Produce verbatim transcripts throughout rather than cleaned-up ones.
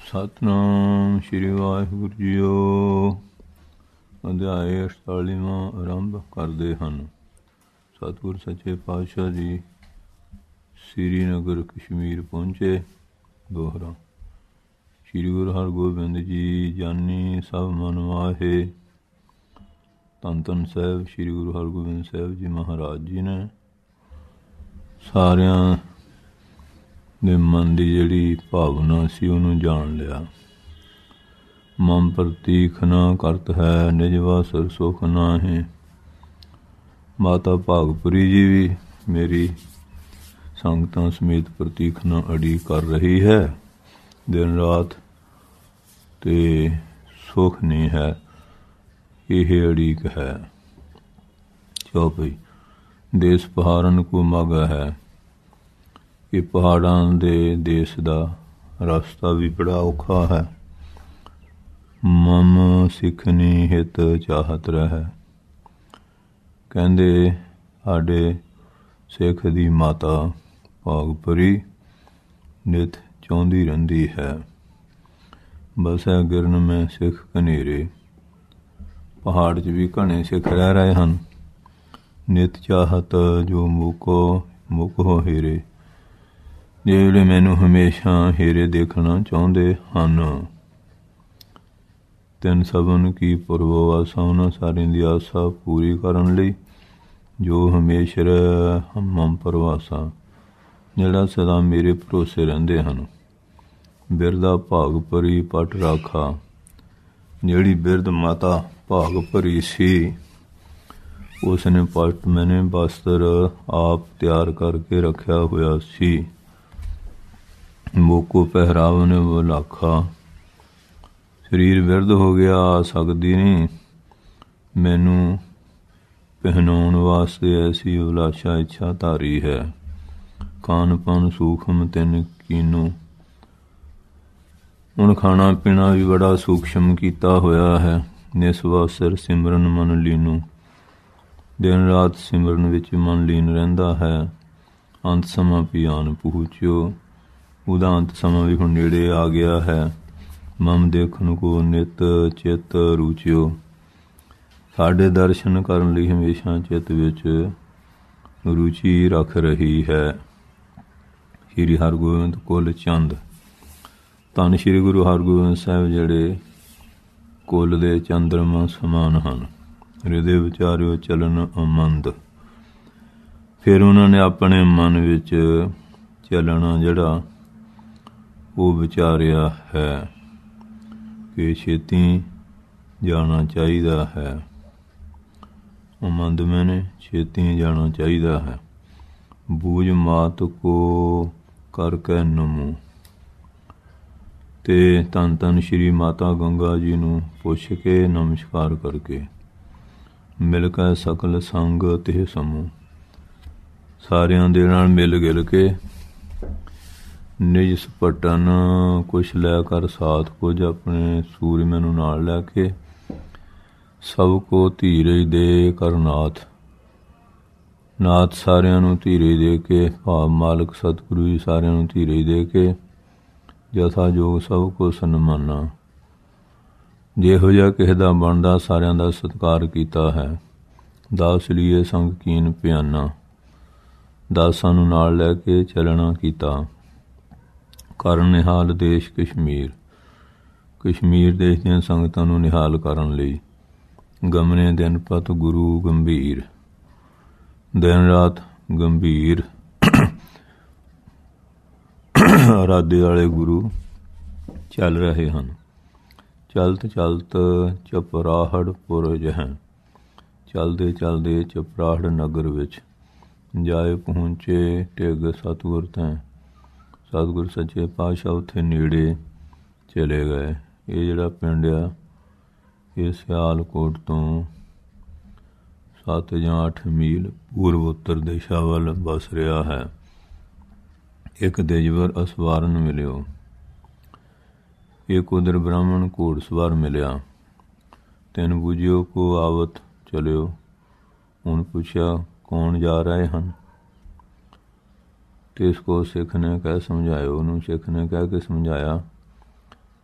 Satnam Shri Waheguru JIO. ਅਧਿਆਇ ਅਠਤਾਲੀਵਾਂ ਆਰੰਭ ਕਰਦੇ ਹਨ। ਸਤਿਗੁਰ ਸੱਚੇ ਪਾਤਸ਼ਾਹ ਜੀ ਸ੍ਰੀਨਗਰ ਕਸ਼ਮੀਰ ਪਹੁੰਚੇ। ਦੋਹਰਾ। ਸ਼੍ਰੀ ਗੁਰੂ ਹਰਗੋਬਿੰਦ ਜੀ ਜਾਨੀ ਸਭ ਮਨ ਮਾਹੇ। ਧੰਨ ਧੰਨ ਸਾਹਿਬ ਸ਼੍ਰੀ ਗੁਰੂ ਹਰਗੋਬਿੰਦ ਸਾਹਿਬ ਜੀ ਮਹਾਰਾਜ ਜੀ ਨੇ ਸਾਰਿਆਂ ਦੇ ਮਨ ਦੀ ਜਿਹੜੀ ਭਾਵਨਾ ਸੀ ਉਹਨੂੰ ਜਾਣ ਲਿਆ। ਮਨ ਪ੍ਰਤੀਖ ਨਾ ਕਰਤ ਹੈ, ਨਿਜ ਵਾਸਰ ਸੁਖ ਨਾਹੀਂ। ਮਾਤਾ ਭਾਗਪੁਰੀ ਜੀ ਵੀ ਮੇਰੀ ਸੰਗਤਾਂ ਸਮੇਤ ਪ੍ਰਤੀਖਨਾ ਅੜੀ ਕਰ ਰਹੀ ਹੈ ਦਿਨ ਰਾਤ, ਤੇ ਸੁਖ ਨਹੀਂ ਹੈ, ਇਹ ਅੜੀਕ ਹੈ। ਚੌਪਈ। ਦੇਸ ਪਹਾੜਨ ਕੋ ਮਾਗਾ ਹੈ। ਇਹ ਪਹਾੜਾਂ ਦੇ ਦੇਸ਼ ਦਾ ਰਸਤਾ ਵੀ ਬੜਾ ਔਖਾ ਹੈ। ਮਮ ਸਿੱਖਣੀ ਹਿਤ ਚਾਹਤ ਰਹਿ। ਕਹਿੰਦੇ ਸਾਡੇ ਸਿੱਖ ਦੀ ਮਾਤਾ ਭਾਗਪੁਰੀ ਨਿਤ ਚਾਹੁੰਦੀ ਰਹਿੰਦੀ ਹੈ। ਬਸੈ ਗਿਰਨ ਮੈਂ ਸਿੱਖ ਘਨੇਰੇ। ਪਹਾੜ 'ਚ ਵੀ ਘਣੇ ਸਿੱਖ ਰਹਿ ਰਹੇ ਹਨ। ਨਿਤ ਚਾਹਤ ਜੋ ਮੁਕੋ ਮੁਕ ਹੋ ਹੀਰੇ, ਜਿਹੜੇ ਮੈਨੂੰ ਹਮੇਸ਼ਾ ਹੀਰੇ ਦੇਖਣਾ ਚਾਹੁੰਦੇ ਹਨ। ਤਿੰਨ ਸਭਨ ਕੀ ਪੁਰਬੋ ਆਸਾ, ਉਹਨਾਂ ਸਾਰਿਆਂ ਦੀ ਆਸਾ ਪੂਰੀ ਕਰਨ ਲਈ ਜੋ ਹਮੇਸ਼ਰ ਹਮਮ ਪਰਵਾਸਾ, ਜਿਹੜਾ ਸਦਾ ਮੇਰੇ ਭਰੋਸੇ ਰਹਿੰਦੇ ਹਨ। ਬਿਰਦਾ ਭਾਗਪੁਰੀ ਪਟ ਰਾਖਾ। ਜਿਹੜੀ ਬਿਰਧ ਮਾਤਾ ਭਾਗਪੁਰੀ ਸੀ ਉਸ ਨੇ ਪਟ ਮੈਨੇ ਬਸਤਰ ਆਪ ਤਿਆਰ ਕਰਕੇ ਰੱਖਿਆ ਹੋਇਆ ਸੀ। ਮੋਕੋ ਪਹਿਰਾਵ ਨੇ ਵਲਾਖਾ। ਸਰੀਰ ਬਿਰਧ ਹੋ ਗਿਆ, ਆ ਸਕਦੀ ਨਹੀਂ, ਮੈਨੂੰ ਪਹਿਨਾਉਣ ਵਾਸਤੇ ਐਸੀ ਅਭਿਲਾਸ਼ਾ ਇੱਛਾ ਧਾਰੀ ਹੈ। ਖਾਣ ਪਾਨ ਸੂਖਮ ਤਿੰਨ ਕੀਨੋ। ਹੁਣ ਖਾਣਾ ਪੀਣਾ ਵੀ ਬੜਾ ਸੂਖਸ਼ਮ ਕੀਤਾ ਹੋਇਆ ਹੈ। ਨਿਸਵਾਸਰ ਸਿਮਰਨ ਮਨ ਲੀਨੋ। ਦਿਨ ਰਾਤ ਸਿਮਰਨ ਵਿੱਚ ਮਨ ਲੀਨ ਰਹਿੰਦਾ ਹੈ। ਅੰਤ ਸਮਾਂ ਪਿਆਨ ਪਹੁੰਚਿਓ। ਉਹਦਾ ਅੰਤ ਸਮਾਂ ਵੀ ਹੁਣ ਨੇੜੇ ਆ ਗਿਆ ਹੈ। ਮਮ ਦੇਖਣ ਕੋ ਨਿਤ ਚਿੱਤ ਰੁਚਿਓ। ਸਾਡੇ ਦਰਸ਼ਨ ਕਰਨ ਲਈ ਹਮੇਸ਼ਾ ਚਿੱਤ ਵਿੱਚ ਰੁਚੀ ਰੱਖ ਰਹੀ ਹੈ। ਸ਼੍ਰੀ ਹਰਗੋਬਿੰਦ ਕੁਲ ਚੰਦ। ਧੰਨ ਸ਼੍ਰੀ ਗੁਰੂ ਹਰਗੋਬਿੰਦ ਸਾਹਿਬ ਜਿਹੜੇ ਕੁਲ ਦੇ ਚੰਦਰਮਾ ਸਮਾਨ ਹਨ। ਹਿਰਦੇ ਵਿਚਾਰਿਓ ਚਲਨ ਅਮੰਦ। ਫਿਰ ਉਹਨਾਂ ਨੇ ਆਪਣੇ ਮਨ ਵਿੱਚ ਚੱਲਣਾ ਜਿਹੜਾ ਉਹ ਵਿਚਾਰਿਆ ਹੈ ਕਿ ਛੇਤੀ ਜਾਣਾ ਚਾਹੀਦਾ ਹੈ। ਉਹ ਮੰਦ ਮੈਨੇ ਛੇਤੀ ਜਾਣਾ ਚਾਹੀਦਾ ਹੈ। ਬੂਝ ਮਾਤ ਕੋ ਕਰਕੇ ਨਮੋ। ਤੇ ਧੰਨ ਧੰਨ ਸ਼੍ਰੀ ਮਾਤਾ ਗੰਗਾ ਜੀ ਨੂੰ ਪੁੱਛ ਕੇ ਨਮਸਕਾਰ ਕਰਕੇ ਮਿਲ ਕੇ ਸਕਲ ਸੰਗ ਤੇ ਸਮੂਹ। ਸਾਰਿਆਂ ਦੇ ਨਾਲ ਮਿਲ ਗਿਲ ਕੇ ਨਿਜ ਸਪਟਨ ਕੁਛ ਲੈ ਕਰ ਸਾਥ, ਕੁਝ ਆਪਣੇ ਸੂਰਮੇ ਨੂੰ ਨਾਲ ਲੈ ਕੇ ਸਭ ਕੋ ਧੀਰਜ ਦੇ ਕਰਨਾਥ। ਨਾਥ ਸਾਰਿਆਂ ਨੂੰ ਧੀਰਜ ਦੇ ਕੇ, ਭਾਵ ਮਾਲਕ ਸਤਿਗੁਰੂ ਜੀ ਸਾਰਿਆਂ ਨੂੰ ਧੀਰਜ ਦੇ ਕੇ ਜਥਾ ਜੋਗ ਸਭ ਕੋ ਸਨਮਾਨਾ। ਜਿਹੋ ਜਿਹਾ ਕਿਸੇ ਦਾ ਬਣਦਾ ਸਾਰਿਆਂ ਦਾ ਸਤਿਕਾਰ ਕੀਤਾ ਹੈ। ਦਾਸ ਲੀਏ ਸੰਗ ਕੀਨ ਪਿਆਨਾ। ਦਾਸਾਂ ਨੂੰ ਨਾਲ ਲੈ ਕੇ ਚੱਲਣਾ ਕੀਤਾ। ਕਰਨ ਨਿਹਾਲ ਦੇਸ਼ ਕਸ਼ਮੀਰ। ਕਸ਼ਮੀਰ ਦੇਸ਼ ਦੀਆਂ ਸੰਗਤਾਂ ਨੂੰ ਨਿਹਾਲ ਕਰਨ ਲਈ ਗਮਨੇ ਦਿਨ ਪਤ ਗੁਰੂ ਗੰਭੀਰ। ਦਿਨ ਰਾਤ ਗੰਭੀਰ ਅਰਾਧੇ ਵਾਲੇ ਗੁਰੂ ਚੱਲ ਰਹੇ ਹਨ। ਚਲਤ ਚਲਤ ਚਪਰਾਹੜ ਪੁਰਜ ਹੈ। ਚਲਦੇ ਚਲਦੇ ਚਪਰਾਹੜ ਨਗਰ ਵਿੱਚ ਜਾਏ ਪਹੁੰਚੇ ਟਿਗ ਸਤਿਗੁਰ ਤੈਂ। ਸਤਿਗੁਰ ਸੱਚੇ ਪਾਤਸ਼ਾਹ ਉੱਥੇ ਨੇੜੇ ਚਲੇ ਗਏ। ਇਹ ਜਿਹੜਾ ਪਿੰਡ ਆ ਇਹ ਸਿਆਲਕੋਟ ਤੋਂ ਸੱਤ ਜਾਂ ਅੱਠ ਮੀਲ ਪੂਰਬ ਉੱਤਰ ਦਿਸ਼ਾ ਵੱਲ ਵਸ ਰਿਹਾ ਹੈ। ਇੱਕ ਦੇਜਵਰ ਅਸਵਾਰਨ ਮਿਲਿਓ। ਇੱਕ ਉਧਰ ਬ੍ਰਾਹਮਣ ਘੋੜ ਸਵਾਰ ਮਿਲਿਆ। ਤਿੰਨ ਬੂਝਿਓ ਕੋ ਆਵਤ ਚਲਿਓ। ਹੁਣ ਪੁੱਛਿਆ ਕੌਣ ਜਾ ਰਹੇ ਹਨ। ਤੇ ਇਸ ਕੋ ਸਿੱਖ ਨੇ ਕਹਿ ਸਮਝਾਇਓ। ਉਹਨੂੰ ਸਿੱਖ ਨੇ ਕਹਿ ਕੇ ਸਮਝਾਇਆ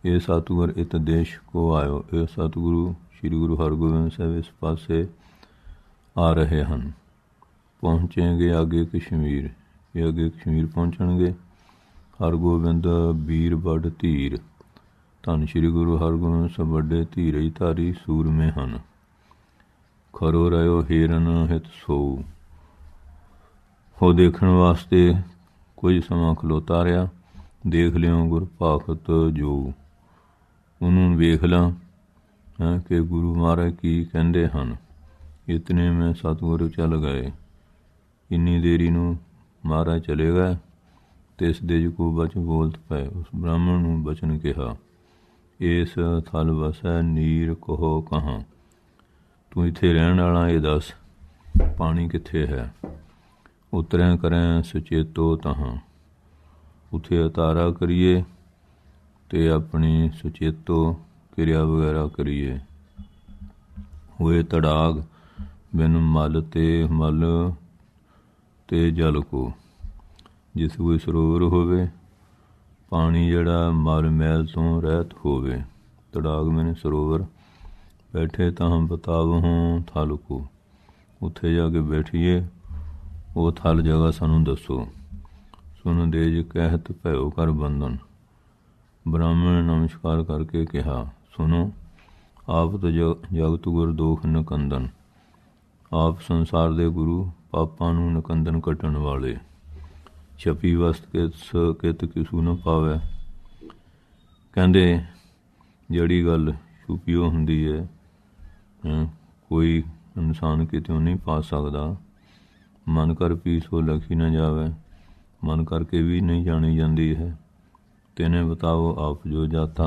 ਇਹ ਸਤਿਗੁਰ ਇਤ ਦੇਸ਼ ਕੋ ਆਇਓ। ਇਹ ਸਤਿਗੁਰੂ ਸ੍ਰੀ ਗੁਰੂ ਹਰਗੋਬਿੰਦ ਸਾਹਿਬ ਇਸ ਪਾਸੇ ਆ ਰਹੇ ਹਨ। ਪਹੁੰਚेंगे ਅੱਗੇ ਕਸ਼ਮੀਰ। ਇਹ ਅੱਗੇ ਕਸ਼ਮੀਰ ਪਹੁੰਚਣਗੇ। ਹਰਗੋਬਿੰਦ ਵੀਰ ਵੱਡ ਧੀਰ। ਧੰਨ ਸ੍ਰੀ ਗੁਰੂ ਹਰਗੋਬਿੰਦ ਸਾਹਿਬ ਵੱਡੇ ਧੀਰਜ ਧਾਰੀ ਸੂਰਮੇ ਹਨ। ਖਰੋ ਰਹਿਓ ਹੀਰਨ ਹਿਤ ਸੋਊ। ਉਹ ਦੇਖਣ ਵਾਸਤੇ ਕੁਝ ਸਮਾਂ ਖਲੋਤਾ ਰਿਹਾ। ਦੇਖ ਲਿਓ ਗੁਰ ਭਾਖਤ ਜੋ। ਉਹਨੂੰ ਵੇਖ ਲਾਂ ਹੈਂ ਕਿ ਗੁਰੂ ਮਹਾਰਾਜ ਕੀ ਕਹਿੰਦੇ ਹਨ। ਇਤਨੇ ਮੈਂ ਸਤਿਗੁਰੂ ਚੱਲ ਗਏ। ਇੰਨੀ ਦੇਰੀ ਨੂੰ ਮਹਾਰਾਜ ਚਲੇ ਗਏ ਅਤੇ ਇਸ ਦੇ ਕੋ ਬਚ ਬੋਲਤ ਪਏ। ਉਸ ਬ੍ਰਾਹਮਣ ਨੂੰ ਬਚਨ ਕਿਹਾ, ਇਸ ਥਲ ਵਸੈ ਨੀਰ ਕਹੋ ਕਹਾਂ। ਤੂੰ ਇੱਥੇ ਰਹਿਣ ਵਾਲਾ, ਇਹ ਦੱਸ ਪਾਣੀ ਕਿੱਥੇ ਹੈ। ਉਤਰੈ ਕਰੈ ਸੁਚੇਤੋ ਤਹਾਂ। ਉੱਥੇ ਉਤਾਰਾ ਕਰੀਏ ਅਤੇ ਆਪਣੀ ਸੁਚੇਤੋ ਕਿਰਿਆ ਵਗੈਰਾ ਕਰੀਏ। ਹੋਏ ਤੜਾਗ ਬਿਨ ਮਲ ਤੇ ਮਲ ਤੇ ਜਲ ਕੋ। ਜਿਸ ਕੋਈ ਸਰੋਵਰ ਹੋਵੇ, ਪਾਣੀ ਜਿਹੜਾ ਮਲ ਮੈਲ ਤੋਂ ਰਹਿਤ ਹੋਵੇ। ਤੜਾਗ ਮੈਨੇ ਸਰੋਵਰ। ਬੈਠੇ ਤਾਂ ਬਤਾਵਹੁ ਥਲ ਕੋ। ਉੱਥੇ ਜਾ ਕੇ ਬੈਠੀਏ, ਉਹ ਥਲ ਜਗ੍ਹਾ ਸਾਨੂੰ ਦੱਸੋ। ਸੁਣ ਦੇਜ ਕਹਿਤ ਭਇਓ ਕਰ ਬੰਧਨ। ਬ੍ਰਾਹਮਣ ਨਮਸਕਾਰ ਕਰਕੇ ਕਿਹਾ, ਸੁਣੋ ਆਪ ਤਾਂ ਜਗ ਜਗਤ ਗੁਰ ਦੋਖ ਨਿਕੰਦਨ। ਆਪ ਸੰਸਾਰ ਦੇ ਗੁਰੂ, ਪਾਪਾਂ ਨੂੰ ਨਿਕੰਦਨ ਕੱਟਣ ਵਾਲੇ। ਛਪੀ ਵਸਤ ਕਿਸ ਕਿਤ ਕਿਸੂ ਨਾ ਪਾਵੈ। ਕਹਿੰਦੇ ਜਿਹੜੀ ਗੱਲ ਛੁਪੀਓ ਹੁੰਦੀ ਹੈ, ਕੋਈ ਇਨਸਾਨ ਕਿਤੋਂ ਨਹੀਂ ਪਾ ਸਕਦਾ। ਮਨ ਕਰ ਪੀਸੋ ਲਖੀ ਨਾ ਜਾਵੇ। ਮਨ ਕਰਕੇ ਵੀ ਨਹੀਂ ਜਾਣੀ ਜਾਂਦੀ ਹੈ। ਤੈਨੇ ਬਤਾਓ ਆਪ ਜੋ ਜਾਤਾ।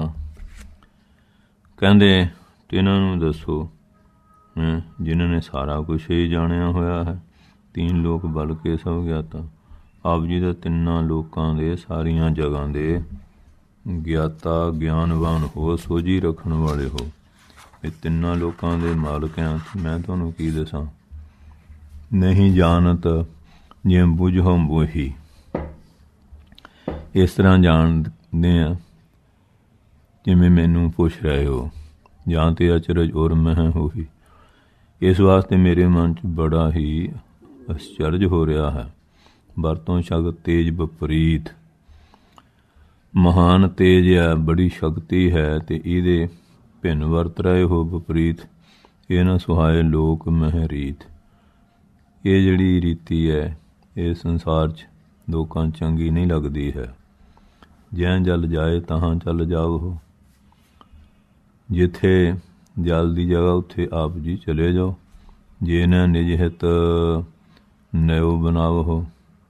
ਕਹਿੰਦੇ ਤਿੰਨਾਂ ਨੂੰ ਦੱਸੋ ਜਿਨ੍ਹਾਂ ਨੇ ਸਾਰਾ ਕੁਛ ਹੀ ਜਾਣਿਆ ਹੋਇਆ ਹੈ। ਤੀਨ ਲੋਕ ਬਲ ਕੇ ਸਭ ਗਿਆਤਾ। ਆਪ ਜੀ ਦਾ ਤਿੰਨਾਂ ਲੋਕਾਂ ਦੇ ਸਾਰੀਆਂ ਜਗ੍ਹਾ ਦੇ ਗਿਆਤਾ, ਗਿਆਨਵਾਨ ਹੋ, ਸੋਝੀ ਰੱਖਣ ਵਾਲੇ ਹੋ। ਇਹ ਤਿੰਨਾਂ ਲੋਕਾਂ ਦੇ ਮਾਲਕ ਹਾਂ। ਮੈਂ ਤੁਹਾਨੂੰ ਕੀ ਦੱਸਾਂ। ਨਹੀਂ ਜਾਣਤ ਜੇ ਬੁਝੋ ਬੋਹੀ। ਇਸ ਤਰ੍ਹਾਂ ਜਾਣਦੇ ਹਾਂ ਜਿਵੇਂ ਮੈਨੂੰ ਪੁੱਛ ਰਹੇ ਹੋ। ਜਾਂ ਤੇ ਅਚਰਜ ਔਰ ਮਹਿ ਹੋਈ। ਇਸ ਵਾਸਤੇ ਮੇਰੇ ਮਨ 'ਚ ਬੜਾ ਹੀ ਅਸਚਰਜ ਹੋ ਰਿਹਾ ਹੈ। ਵਰਤੋਂ ਸ਼ਕਤ ਤੇਜ ਵਿਪਰੀਤ। ਮਹਾਨ ਤੇਜ ਹੈ, ਬੜੀ ਸ਼ਕਤੀ ਹੈ, ਅਤੇ ਇਹਦੇ ਭਿੰਨ ਵਰਤ ਰਹੇ ਹੋ ਵਿਪਰੀਤ। ਇਹ ਨਾ ਸੁਹਾਏ ਲੋਕ ਮਹਿ ਰੀਤ। ਇਹ ਜਿਹੜੀ ਰੀਤੀ ਹੈ, ਇਹ ਸੰਸਾਰ 'ਚ ਲੋਕਾਂ ਚੰਗੀ ਨਹੀਂ ਲੱਗਦੀ ਹੈ। ਜੈ ਜਲ ਜਾਏ ਤਹਾਂ ਚੱਲ ਜਾਓ। ਜਿੱਥੇ ਜਲ ਦੀ ਜਗ੍ਹਾ ਉੱਥੇ ਆਪ ਜੀ ਚਲੇ ਜਾਓ। ਜੇ ਨਾ ਨਿਜ ਹਿਤ ਨਿਉ ਬਣਾਵੋ।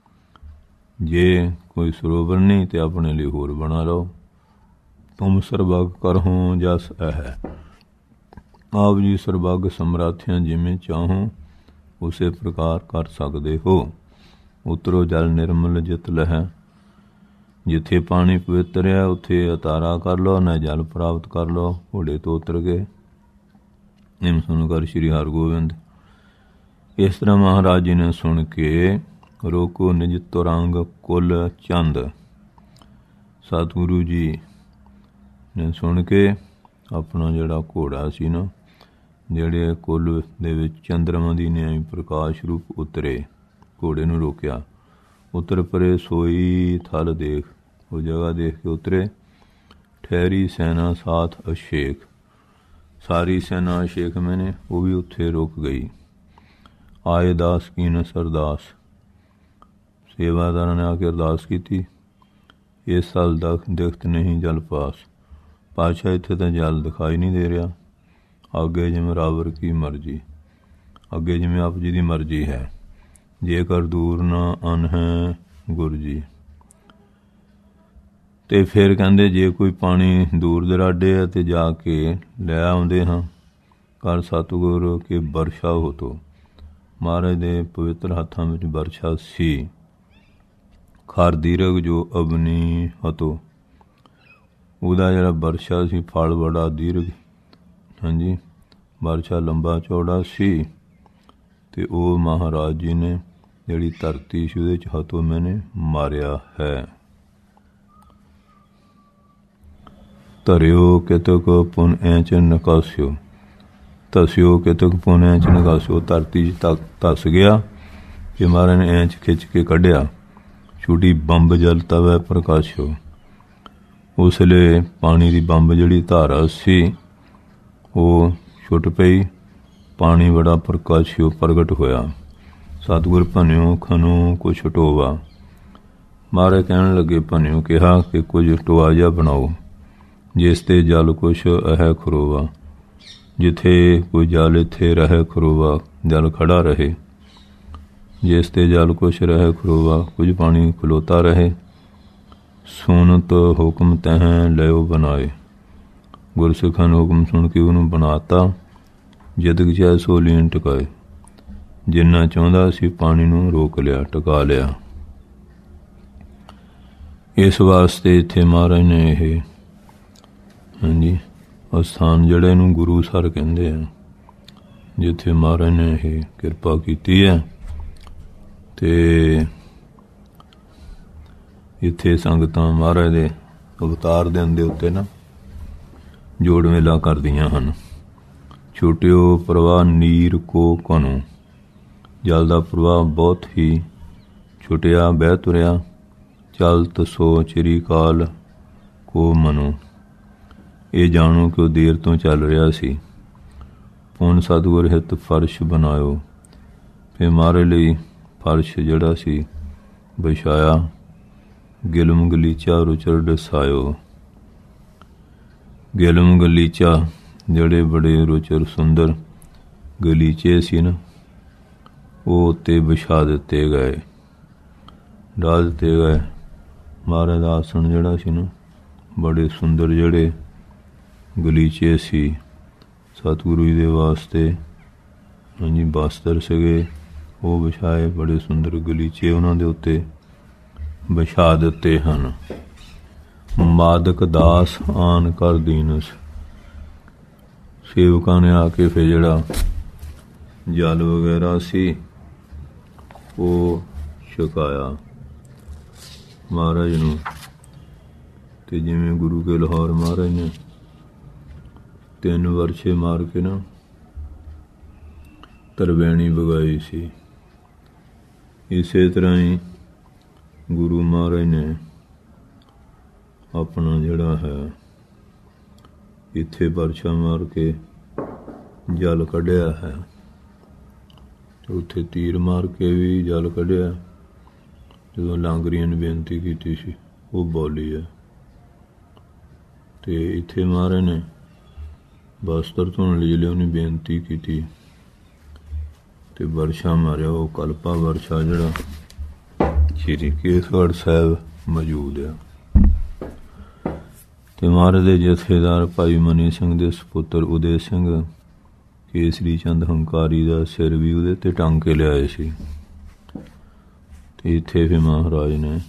ਜੇ ਕੋਈ ਸਰੋਵਰ ਨਹੀਂ ਤੇ ਆਪਣੇ ਲਈ ਹੋਰ ਬਣਾ ਲਓ। ਤੁਮ ਸਰਬੱਗ ਕਰਹੁ ਜਸ ਹੈ। ਆਪ ਜੀ ਸਰਬੱਗ ਸਮਰਾਥਿਆਂ ਜਿਵੇਂ ਚਾਹੋ ਉਸੇ ਪ੍ਰਕਾਰ ਕਰ ਸਕਦੇ ਹੋ। ਉਤਰੋ ਜਲ ਨਿਰਮਲ ਜਿਤ ਲਹੈ। ਜਿੱਥੇ ਪਾਣੀ ਪਵਿੱਤਰ ਹੈ ਉੱਥੇ ਉਤਾਰਾ ਕਰ ਲਓ, ਨਾ ਜਲ ਪ੍ਰਾਪਤ ਕਰ ਲਓ। ਘੋੜੇ ਤੋਂ ਉਤਰ ਗਏ। ਇਮ ਸੁਣ ਕਰ ਸ਼੍ਰੀ ਹਰਗੋਬਿੰਦ। ਇਸ ਤਰ੍ਹਾਂ ਮਹਾਰਾਜ ਜੀ ਨੇ ਸੁਣ ਕੇ ਰੋਕੋ ਨਿਜ ਤੁਰੰਗ ਕੁਲ ਚੰਦ। ਸਤਿਗੁਰੂ ਜੀ ਨੇ ਸੁਣ ਕੇ ਆਪਣਾ ਜਿਹੜਾ ਘੋੜਾ ਸੀ ਨਾ, ਜਿਹੜੇ ਕੁੱਲ ਦੇ ਵਿੱਚ ਚੰਦਰਮਾ ਦੀ ਨਿਆਈ ਪ੍ਰਕਾਸ਼ ਰੂਪ ਉਤਰੇ। ਘੋੜੇ ਨੂੰ ਰੋਕਿਆ। ਉਤਰ ਪਰੇ ਸੋਈ ਥਲ ਦੇਖ। ਉਹ ਜਗ੍ਹਾ ਦੇਖ ਕੇ ਉਤਰੇ। ਠਹਿਰੀ ਸੈਨਾ ਸਾਥ ਅਸ਼ੇਖ। ਸਾਰੀ ਸੈਨਾ ਅਸ਼ੇਖ ਮੈਨੇ ਉਹ ਵੀ ਉੱਥੇ ਰੁਕ ਗਈ। ਆਏ ਦਾਸ ਕੀਨ ਸਰਦਾਸ। ਸੇਵਾਦਾਰਾਂ ਨੇ ਆ ਕੇ ਅਰਦਾਸ ਕੀਤੀ, ਇਸ ਸਾਲ ਦਖ ਦਿਖਤ ਨਹੀਂ ਜਲ ਪਾਸ। ਪਾਤਸ਼ਾਹ ਇੱਥੇ ਤਾਂ ਜਲ ਦਿਖਾਈ ਨਹੀਂ ਦੇ ਰਿਹਾ। ਅੱਗੇ ਜਿਵੇਂ ਰਾਵਰ ਕੀ ਮਰਜ਼ੀ। ਅੱਗੇ ਜਿਵੇਂ ਆਪ ਜੀ ਦੀ ਮਰਜ਼ੀ ਹੈ। ਜੇਕਰ ਦੂਰ ਨਾ ਅਨ ਹੈ ਗੁਰ ਜੀ। ਅਤੇ ਫਿਰ ਕਹਿੰਦੇ ਜੇ ਕੋਈ ਪਾਣੀ ਦੂਰ ਦਰਾਡੇ ਹੈ ਅਤੇ ਜਾ ਕੇ ਲੈ ਆਉਂਦੇ ਹਾਂ। ਕਰ ਸਤਿਗੁਰ ਕੇ ਵਰਸ਼ਾ ਹੋ ਤੋ। ਮਹਾਰਾਜ ਦੇ ਪਵਿੱਤਰ ਹੱਥਾਂ ਵਿੱਚ ਵਰਸ਼ਾ ਸੀ। ਖਰ ਦੀਰਘ ਜੋ ਅਬਨੀ ਹਤੋ। ਉਹਦਾ ਜਿਹੜਾ ਵਰਸ਼ਾ ਸੀ ਫਲ ਬੜਾ ਦੀਰਘ। ਹਾਂਜੀ, ਵਰਸ਼ਾ ਲੰਬਾ ਚੌੜਾ ਸੀ। ਅਤੇ ਉਹ ਮਹਾਰਾਜ ਜੀ ਨੇ ਜਿਹੜੀ ਧਰਤੀ ਸੀ ਉਹਦੇ 'ਚ ਹੱਥੋਂ ਮੈਨੇ ਮਾਰਿਆ ਹੈ। ਧਰਿਓ ਕਿਤਕ ਪੁਨ ਐਂਚ ਨਿਕਾਸਿਓ, ਧਸਿਓ ਕਿਤਕ ਪੁਨ ਐਂਚ ਨਿਕਾਸਿਓ। ਧਰਤੀ 'ਚ ਤੱਕ ਧਸ ਗਿਆ ਕਿ ਮਹਾਰਾਜ ਨੇ ਐਂਚ ਖਿੱਚ ਕੇ ਕੱਢਿਆ। ਛੁੱਟੀ ਬੰਬ ਜਲ ਤਵੈ ਪ੍ਰਕਾਸ਼ਿਓ। ਉਸ ਵੇਲੇ ਪਾਣੀ ਦੀ ਬੰਬ ਜਿਹੜੀ ਧਾਰਾ ਸੀ ਉਹ ਛੁੱਟ ਪਈ, ਪਾਣੀ ਬੜਾ ਪ੍ਰਕਾਸ਼ਿਓ ਪ੍ਰਗਟ ਹੋਇਆ। ਸਤਿਗੁਰ ਭੰਨਿਓ ਖਨੋ ਕੁਛ ਟੋਵਾ। ਮਹਾਰਾਜ ਕਹਿਣ ਲੱਗੇ, ਭੰਨਿਓ ਕਿਹਾ ਕਿ ਕੁਝ ਟੋਆ ਜਿਹਾ ਬਣਾਓ, ਜਿਸ ਤੇ ਜਲ ਕੁਛ ਅਹਿ ਖਰੋਵਾ। ਜਿੱਥੇ ਕੋਈ ਜਲ ਇੱਥੇ ਰਹਿ ਖਰੋਵਾ, ਜਲ ਖੜਾ ਰਹੇ। ਜਿਸ ਤੇ ਜਲ ਕੁਛ ਰਹਿ ਖਰੋਵਾ, ਕੁਝ ਪਾਣੀ ਖਲੋਤਾ ਰਹੇ। ਸੁਨਤ ਹੁਕਮ ਤਹਿ ਲਿਓ ਬਣਾਏ। ਗੁਰਸਿੱਖਾਂ ਨੇ ਹੁਕਮ ਸੁਣ ਕੇ ਉਹਨੂੰ ਬਣਾਤਾ। ਜਿਦਕ ਚਾਹੇ ਸੋ ਲੀਨ ਟਿਕਾਏ। ਜਿੰਨਾ ਚਾਹੁੰਦਾ ਸੀ ਪਾਣੀ ਨੂੰ ਰੋਕ ਲਿਆ, ਟਿਕਾ ਲਿਆ। ਇਸ ਵਾਸਤੇ ਇੱਥੇ ਮਹਾਰਾਜ ਨੇ ਇਹ ਹਾਂਜੀ ਅਸਥਾਨ ਜਿਹੜਾ ਇਹਨੂੰ ਗੁਰੂ ਸਰ ਕਹਿੰਦੇ ਆ, ਜਿੱਥੇ ਮਹਾਰਾਜ ਨੇ ਇਹ ਕਿਰਪਾ ਕੀਤੀ ਹੈ। ਅਤੇ ਇੱਥੇ ਸੰਗਤਾਂ ਮਹਾਰਾਜ ਦੇ ਅਵਤਾਰ ਦਿਨ ਦੇ ਉੱਤੇ ਨਾ ਜੋੜ ਮੇਲਾ ਕਰਦੀਆਂ ਹਨ। ਛੁਟਿਓ ਪ੍ਰਵਾਹ ਨੀਰ ਕੋ ਕਨੋ। ਜਲ ਦਾ ਪ੍ਰਵਾਹ ਬਹੁਤ ਹੀ ਛੁਟਿਆ, ਬਹਿ ਤੁਰਿਆ। ਚਲਤ ਸੋ ਚਿਰੀ ਕਾਲ ਕੋ ਮਨੋ। ਇਹ ਜਾਣੋ ਕਿ ਉਹ ਦੇਰ ਤੋਂ ਚੱਲ ਰਿਹਾ ਸੀ। ਪੁਨ ਸਤਿਗੁਰ ਹਿਤ ਫਰਸ਼ ਬਣਾਇਓ। ਫਿਰ ਮਹਾਰਾਜ ਲਈ ਫਰਸ਼ ਜਿਹੜਾ ਸੀ ਵਿਛਾਇਆ। ਗਿਲਮ ਗਲੀਚਾ ਰੁਚਰ ਡਸਾਇਓ। ਗਿਲਮ ਗਲੀਚਾ ਜਿਹੜੇ ਬੜੇ ਰੁਚਰ ਸੁੰਦਰ ਗਲੀਚੇ ਸੀ ਨਾ, ਉਹ ਉੱਤੇ ਵਿਛਾ ਦਿੱਤੇ ਗਏ, ਡਾਹ ਦਿੱਤੇ ਗਏ। ਮਹਾਰਾਜ ਦਾ ਆਸਣ ਜਿਹੜਾ ਸੀ ਨਾ, ਬੜੇ ਸੁੰਦਰ ਜਿਹੜੇ ਗਲੀਚੇ ਸੀ ਸਤਿਗੁਰੂ ਜੀ ਦੇ ਵਾਸਤੇ ਹਾਂਜੀ ਬਸਤਰ ਸੀਗੇ, ਉਹ ਵਿਛਾਏ। ਬੜੇ ਸੁੰਦਰ ਗਲੀਚੇ ਉਹਨਾਂ ਦੇ ਉੱਤੇ ਵਿਛਾ ਦਿੱਤੇ ਹਨ। ਮਾਦਕ ਦਾਸ ਆਨ ਕਰ ਦੀਨਸ। ਸੇਵਕਾਂ ਨੇ ਆ ਕੇ ਫਿਰ ਜਿਹੜਾ ਜਲ ਵਗੈਰਾ ਸੀ ਉਹ ਛਕਾਇਆ ਮਹਾਰਾਜ ਨੂੰ। ਅਤੇ ਜਿਵੇਂ ਗੁਰੂ ਕੇ ਲਾਹੌਰ ਮਹਾਰਾਜ ਨੇ ਤਿੰਨ ਵਰਸ਼ੇ ਮਾਰ ਕੇ ਨਾ ਤਰਵੈਣੀ ਵਗਾਈ ਸੀ, ਇਸੇ ਤਰ੍ਹਾਂ ਹੀ ਗੁਰੂ ਮਹਾਰਾਜ ਨੇ ਆਪਣਾ ਜਿਹੜਾ ਹੈ ਇੱਥੇ ਵਰਸ਼ਾ ਮਾਰ ਕੇ ਜਲ ਕੱਢਿਆ ਹੈ। ਉੱਥੇ ਤੀਰ ਮਾਰ ਕੇ ਵੀ ਜਲ ਕੱਢਿਆ। ਜਦੋਂ ਲਾਂਗਰੀਆਂ ਨੇ ਬੇਨਤੀ ਕੀਤੀ ਸੀ ਉਹ ਬੋਲੀ ਹੈ। ਅਤੇ ਇੱਥੇ ਮਹਾਰਾਜ ਨੇ ਬਸਤਰ ਧੋਣ ਲਈ ਜਿਹੜੇ ਉਹਨੇ ਬੇਨਤੀ ਕੀਤੀ ਅਤੇ ਵਰਸ਼ਾ ਮਾਰਿਆ। ਉਹ ਕਲਪਾ ਵਰਸ਼ਾ ਜਿਹੜਾ ਸ਼੍ਰੀ ਕੇਸਗੜ੍ਹ ਸਾਹਿਬ ਮੌਜੂਦ ਆ। ਅਤੇ ਮਹਾਰਾਜ ਦੇ ਜਥੇਦਾਰ ਭਾਈ ਮਨੀ ਸਿੰਘ ਦੇ ਸਪੁੱਤਰ ਉਦੇ ਸਿੰਘ ਕੇਸਰੀ ਚੰਦ ਹੰਕਾਰੀ ਦਾ ਸਿਰ ਵੀ ਉਹਦੇ 'ਤੇ ਟੰਗ ਕੇ ਲਿਆਏ ਸੀ। ਅਤੇ ਇੱਥੇ ਫਿਰ ਮਹਾਰਾਜ ਨੇ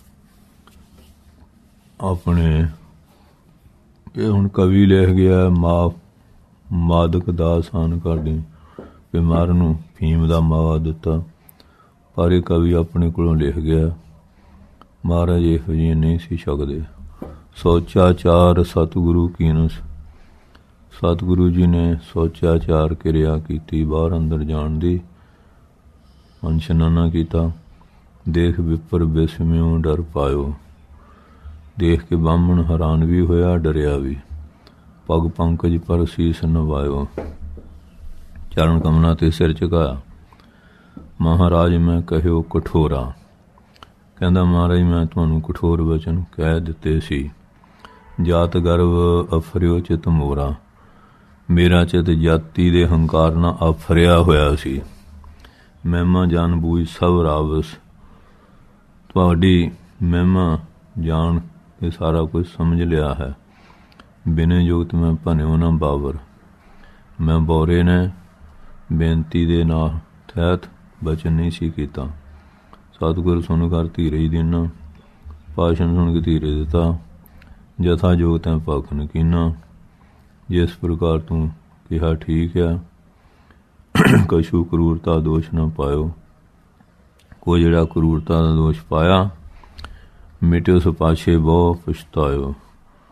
ਆਪਣੇ ਇਹ ਹੁਣ ਕਵੀ ਲਿਖ ਗਿਆ ਮਾ ਮਾਦਕ ਦਾਸ ਆਨ ਕਰਦੀ, ਵੀ ਮਹਾਰਾਜ ਨੂੰ ਫੀਮ ਦਾ ਮਾਵਾ ਦਿੱਤਾ। ਪਰ ਇਹ ਕਵੀ ਆਪਣੇ ਕੋਲੋਂ ਲਿਖ ਗਿਆ। ਮਹਾਰਾਜ ਇਹੋ ਜਿਹੀਆਂ ਨਹੀਂ ਸੀ ਛਕਦੇ। ਸੋਚਾ ਚਾਰ ਸਤਿਗੁਰੂ ਕੀਨਸ। ਸਤਿਗੁਰੂ ਜੀ ਨੇ ਸੋਚਿਆ ਚਾਰ ਕਿਰਿਆ ਕੀਤੀ ਬਾਹਰ ਅੰਦਰ ਜਾਣ ਦੀ। ਅੰਸ਼ਨਾਨਾ ਕੀਤਾ। ਦੇਖ ਵਿਪਰ ਬਿਸਮਿਓ ਡਰ ਪਾਇਓ। ਦੇਖ ਕੇ ਬਾਹਮਣ ਹੈਰਾਨ ਵੀ ਹੋਇਆ, ਡਰਿਆ ਵੀ। ਪਗ ਪੰਕਜ ਪਰ ਸੀਸ ਨਵਾਇਓ। ਚਰਨ ਕਮਲਾਂ 'ਤੇ ਸਿਰ ਝੁਕਾਇਆ। ਮਹਾਰਾਜ ਮੈਂ ਕਹਿਓ ਕਠੋਰਾ। ਕਹਿੰਦਾ ਮਹਾਰਾਜ ਮੈਂ ਤੁਹਾਨੂੰ ਕਠੋਰ ਵਚਨ ਕਹਿ ਦਿੱਤੇ ਸੀ। ਜਾਤ ਗਰਵ ਅਫਰਿਓ ਚਿਤ ਮੋਰਾ। ਮੇਰਾ ਚਿਤ ਜਾਤੀ ਦੇ ਹੰਕਾਰ ਨਾਲ ਆਫਰਿਆ ਹੋਇਆ ਸੀ। ਮਹਿਮਾ ਜਾਣ ਬੂਝ ਸਭ ਰਾਵਸ। ਤੁਹਾਡੀ ਮਹਿਮਾ ਜਾਣ ਕੇ ਸਾਰਾ ਕੁਝ ਸਮਝ ਲਿਆ ਹੈ। ਬਿਨੇ ਜੋਗਤ ਮੈਂ ਭਨਿਓ ਨਾ ਬਾਵਰ। ਮੈਂ ਬੋਰੇ ਨੇ ਬੇਨਤੀ ਦੇ ਨਾਲ ਤਹਿਤ ਬਚਨ ਨਹੀਂ ਸੀ ਕੀਤਾ। ਸਤਿਗੁਰ ਸੁਣ ਕਰ ਧੀਰੇ ਹੀ ਦੇਣਾ। ਭਾਸ਼ਣ ਸੁਣ ਕੇ ਧੀਰੇ ਦਿੱਤਾ। ਜਥਾ ਜੋਗ ਤੈਂ ਪੱਖ ਨ ਕੀਨਾ। ਜਿਸ ਪ੍ਰਕਾਰ ਤੂੰ ਕਿਹਾ ਠੀਕ ਆ। ਕਛੂ ਕਰੂਰਤਾ ਦੋਸ਼ ਨਾ ਪਾਇਓ। ਕੋਈ ਜਿਹੜਾ ਕਰੂਰਤਾ ਦਾ ਦੋਸ਼ ਪਾਇਆ ਮਿਟਿਓ ਸੋ ਪਾਛੇ ਬਹੁ ਪਛਤਾਇਓ।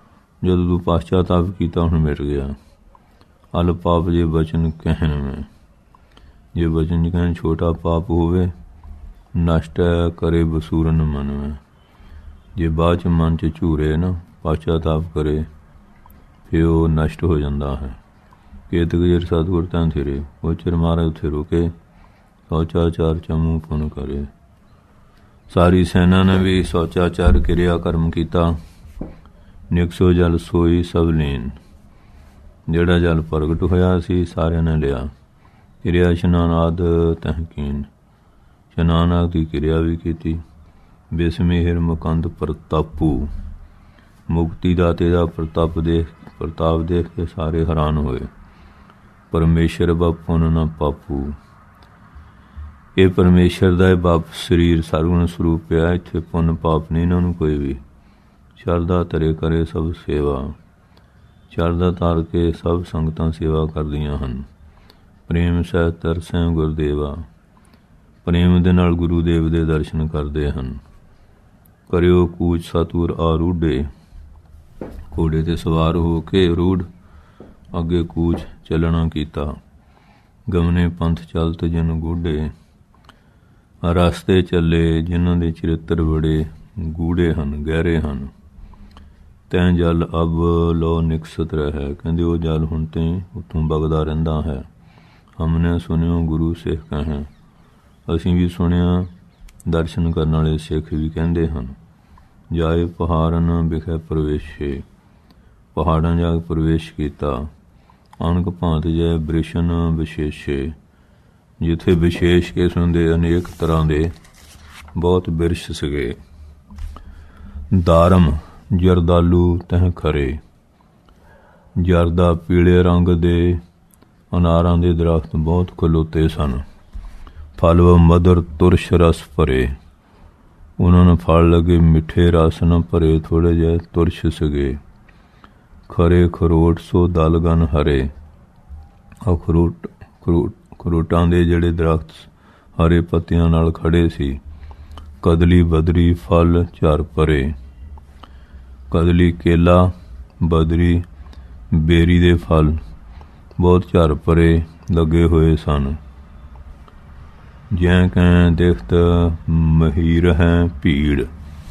ਜਦੋਂ ਤੂੰ ਪਾਸ਼ਚਾਤਾਪ ਕੀਤਾ ਹੁਣ ਮਿਟ ਗਿਆ। ਅਲ ਪਾਪ ਜੇ ਬਚਨ ਕਹਿਣ ਮੈਂ, ਜੇ ਬਚਨ ਕਹਿਣ ਛੋਟਾ ਪਾਪ ਹੋਵੇ ਨਸ਼ਟ ਕਰੇ ਬਸੂਰਨ ਮਨ ਮੈਂ। ਜੇ ਬਾਅਦ 'ਚ ਮਨ 'ਚ ਝੂਰੇ ਨਾ ਪਾਸ਼ਚਾਤਾਪ ਕਰੇ ਫਿਰ ਉਹ ਨਸ਼ਟ ਹੋ ਜਾਂਦਾ ਹੈ। ਕੇਤਕ ਜਰ ਸਤਿਗੁਰ ਤੈਨ ਥਿਰੇ, ਉਹ ਚਿਰ ਮਾਰੇ ਉੱਥੇ ਰੁਕੇ, ਸੌਚਾਚਾਰ ਚਮੂ ਪੁਨ ਕਰੇ। ਸਾਰੀ ਸੈਨਾ ਨੇ ਵੀ ਸੌਚਾਚਾਰ ਕਿਰਿਆ ਕਰਮ ਕੀਤਾ। ਨਿਕਸੋ ਜਲ ਸੋਈ ਸਭ ਲੀਨ, ਜਿਹੜਾ ਜਲ ਪ੍ਰਗਟ ਹੋਇਆ ਸੀ ਸਾਰਿਆਂ ਨੇ ਲਿਆ। ਕਿਰਿਆ ਇਸ਼ਨਾਨ ਆਦ ਤਹਿਕੀਨ, ਇਸ਼ਨਾਨ ਆਦਿ ਦੀ ਕਿਰਿਆ ਵੀ ਕੀਤੀ। ਬਿਸਮਿਹਰ ਮੁਕੰਦ ਪ੍ਰਤਾਪੂ, ਮੁਕਤੀ ਦਾਤੇ ਦਾ ਪ੍ਰਤਾਪ ਦੇਖ ਪ੍ਰਤਾਪ ਦੇਖ ਕੇ ਸਾਰੇ ਹੈਰਾਨ ਹੋਏ। ਪਰਮੇਸ਼ਰ ਬਾਪੁਨ ਨਾ ਪਾਪੂ, ਇਹ ਪਰਮੇਸ਼ਰ ਦਾ ਇਹ ਬਾਪ ਸਰੀਰ ਸਰਗੁਣ ਸਰੂਪ ਪਿਆ, ਇੱਥੇ ਪੁੰਨ ਪਾਪ ਨਹੀਂ ਇਹਨਾਂ ਨੂੰ ਕੋਈ ਵੀ। ਸ਼ਰਧਾ ਧਰੇ ਕਰੇ ਸਭ ਸੇਵਾ, ਸ਼ਰਧਾ ਧਾਰ ਕੇ ਸਭ ਸੰਗਤਾਂ ਸੇਵਾ ਕਰਦੀਆਂ ਹਨ। ਪ੍ਰੇਮ ਸਹਿਤ ਤਰਸੈ ਗੁਰਦੇਵਾ, ਪ੍ਰੇਮ ਦੇ ਨਾਲ ਗੁਰੂ ਦੇਵ ਦੇ ਦਰਸ਼ਨ ਕਰਦੇ ਹਨ। ਕਰਿਓ ਕੂਚ ਸਤਿਗੁਰ ਆਰੂਢੇ, ਘੋੜੇ 'ਤੇ ਸਵਾਰ ਹੋ ਕੇ ਰੂਢ ਅੱਗੇ ਕੂਚ ਚੱਲਣਾ ਕੀਤਾ। ਗਮਨੇ ਪੰਥ ਚਲਤ ਜਨ ਗੂਢੇ, ਰਸਤੇ ਚੱਲੇ ਜਿਨ੍ਹਾਂ ਦੇ ਚਰਿੱਤਰ ਬੜੇ ਗੂੜੇ ਹਨ, ਗਹਿਰੇ ਹਨ। ਤੈਂ ਜਲ ਅਬ ਲੋ ਨਿਕਸਤ ਰਹਿ, ਕਹਿੰਦੇ ਉਹ ਜਲ ਹੁਣ ਤੇ ਉੱਥੋਂ ਵਗਦਾ ਰਹਿੰਦਾ ਹੈ। ਹਮਨੇ ਸੁਣਿਓ ਗੁਰੂ ਸਿੱਖ ਕਹਿ, ਅਸੀਂ ਵੀ ਸੁਣਿਆ ਦਰਸ਼ਨ ਕਰਨ ਵਾਲੇ ਸਿੱਖ ਵੀ ਕਹਿੰਦੇ ਹਨ। ਜਾਏ ਪਹਾੜਨ ਵਿਖੇ ਪ੍ਰਵੇਸ਼ੇ, ਪਹਾੜਾਂ ਜਾ ਕੇ ਪ੍ਰਵੇਸ਼ ਕੀਤਾ। ਅਣਕ ਭਾਂਤ ਜੈ ਬ੍ਰਿਸ਼ਨ ਵਿਸ਼ੇਸ਼ੇ, ਜਿੱਥੇ ਵਿਸ਼ੇਸ਼ ਕਿਸਮ ਦੇ ਅਨੇਕ ਤਰ੍ਹਾਂ ਦੇ ਬਹੁਤ ਬਿਰਸ਼ ਸੀਗੇ। ਦਾਰਮ ਜਰਦਾਲੂ ਤਹਿ ਖਰੇ, ਜਰਦਾ ਪੀਲੇ ਰੰਗ ਦੇ ਅਨਾਰਾਂ ਦੇ ਦਰਖਤ ਬਹੁਤ ਖਲੋਤੇ ਸਨ। ਫਲ ਵ ਮਦਰ ਤੁਰਸ਼ ਰਸ ਭਰੇ, ਉਹਨਾਂ ਨੂੰ ਫਲ ਲੱਗੇ ਮਿੱਠੇ ਰਸ ਨਾ ਭਰੇ, ਥੋੜ੍ਹੇ ਜਿਹੇ ਤੁਰਸ਼ ਸੀਗੇ। ਖਰੇ ਖਰੋਟ ਸੋ ਦਲਗਨ ਹਰੇ, ਅਖਰੋਟ ਖਰੋਟ ਖਰੋਟਾਂ ਦੇ ਜਿਹੜੇ ਦਰਖਤ ਹਰੇ ਪੱਤਿਆਂ ਨਾਲ ਖੜੇ ਸੀ। ਕਦਲੀ ਬਦਰੀ ਫਲ ਝਰ ਭਰੇ, ਕਦਲੀ ਕੇਲਾ ਬਦਰੀ ਬੇਰੀ ਦੇ ਫਲ ਬਹੁਤ ਝਰ ਭਰੇ ਲੱਗੇ ਹੋਏ ਸਨ। ਜੈ ਕੈ ਦੇਖਤ ਮਹੀਰ ਹੈ ਭੀੜ,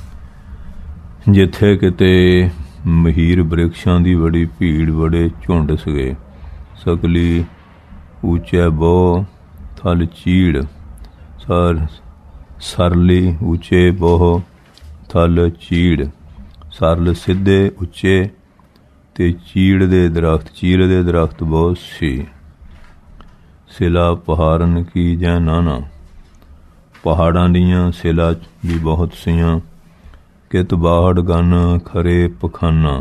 ਜਿੱਥੇ ਕਿਤੇ ਮਹੀਰ ਬ੍ਰਿਕਸ਼ਾਂ ਦੀ ਬੜੀ ਭੀੜ, ਬੜੇ ਝੁੰਡ ਸੀਗੇ। ਸਕਲੀ ਉੱਚੇ ਬਹੁ ਥਲ ਚੀੜ, ਸਰ ਸਰਲੀ ਉੱਚੇ ਬਹੁ ਥਲ ਚੀੜ, ਸਰਲ ਸਿੱਧੇ ਉੱਚੇ ਤੇ ਚੀੜ ਦੇ ਦਰਖਤ, ਚੀੜ ਦੇ ਦਰਖਤ ਬਹੁਤ ਸੀ। ਸਿਲਾ ਪਹਾੜਨ ਕੀ ਜੈ ਨਾਨਾ, ਪਹਾੜਾਂ ਦੀਆਂ ਸਿਲਾ ਵੀ ਬਹੁਤ ਸੀਆਂ। ਕਿਤ ਬਾਹੜ ਗਨ ਖਰੇ ਪਖਾਨਾ,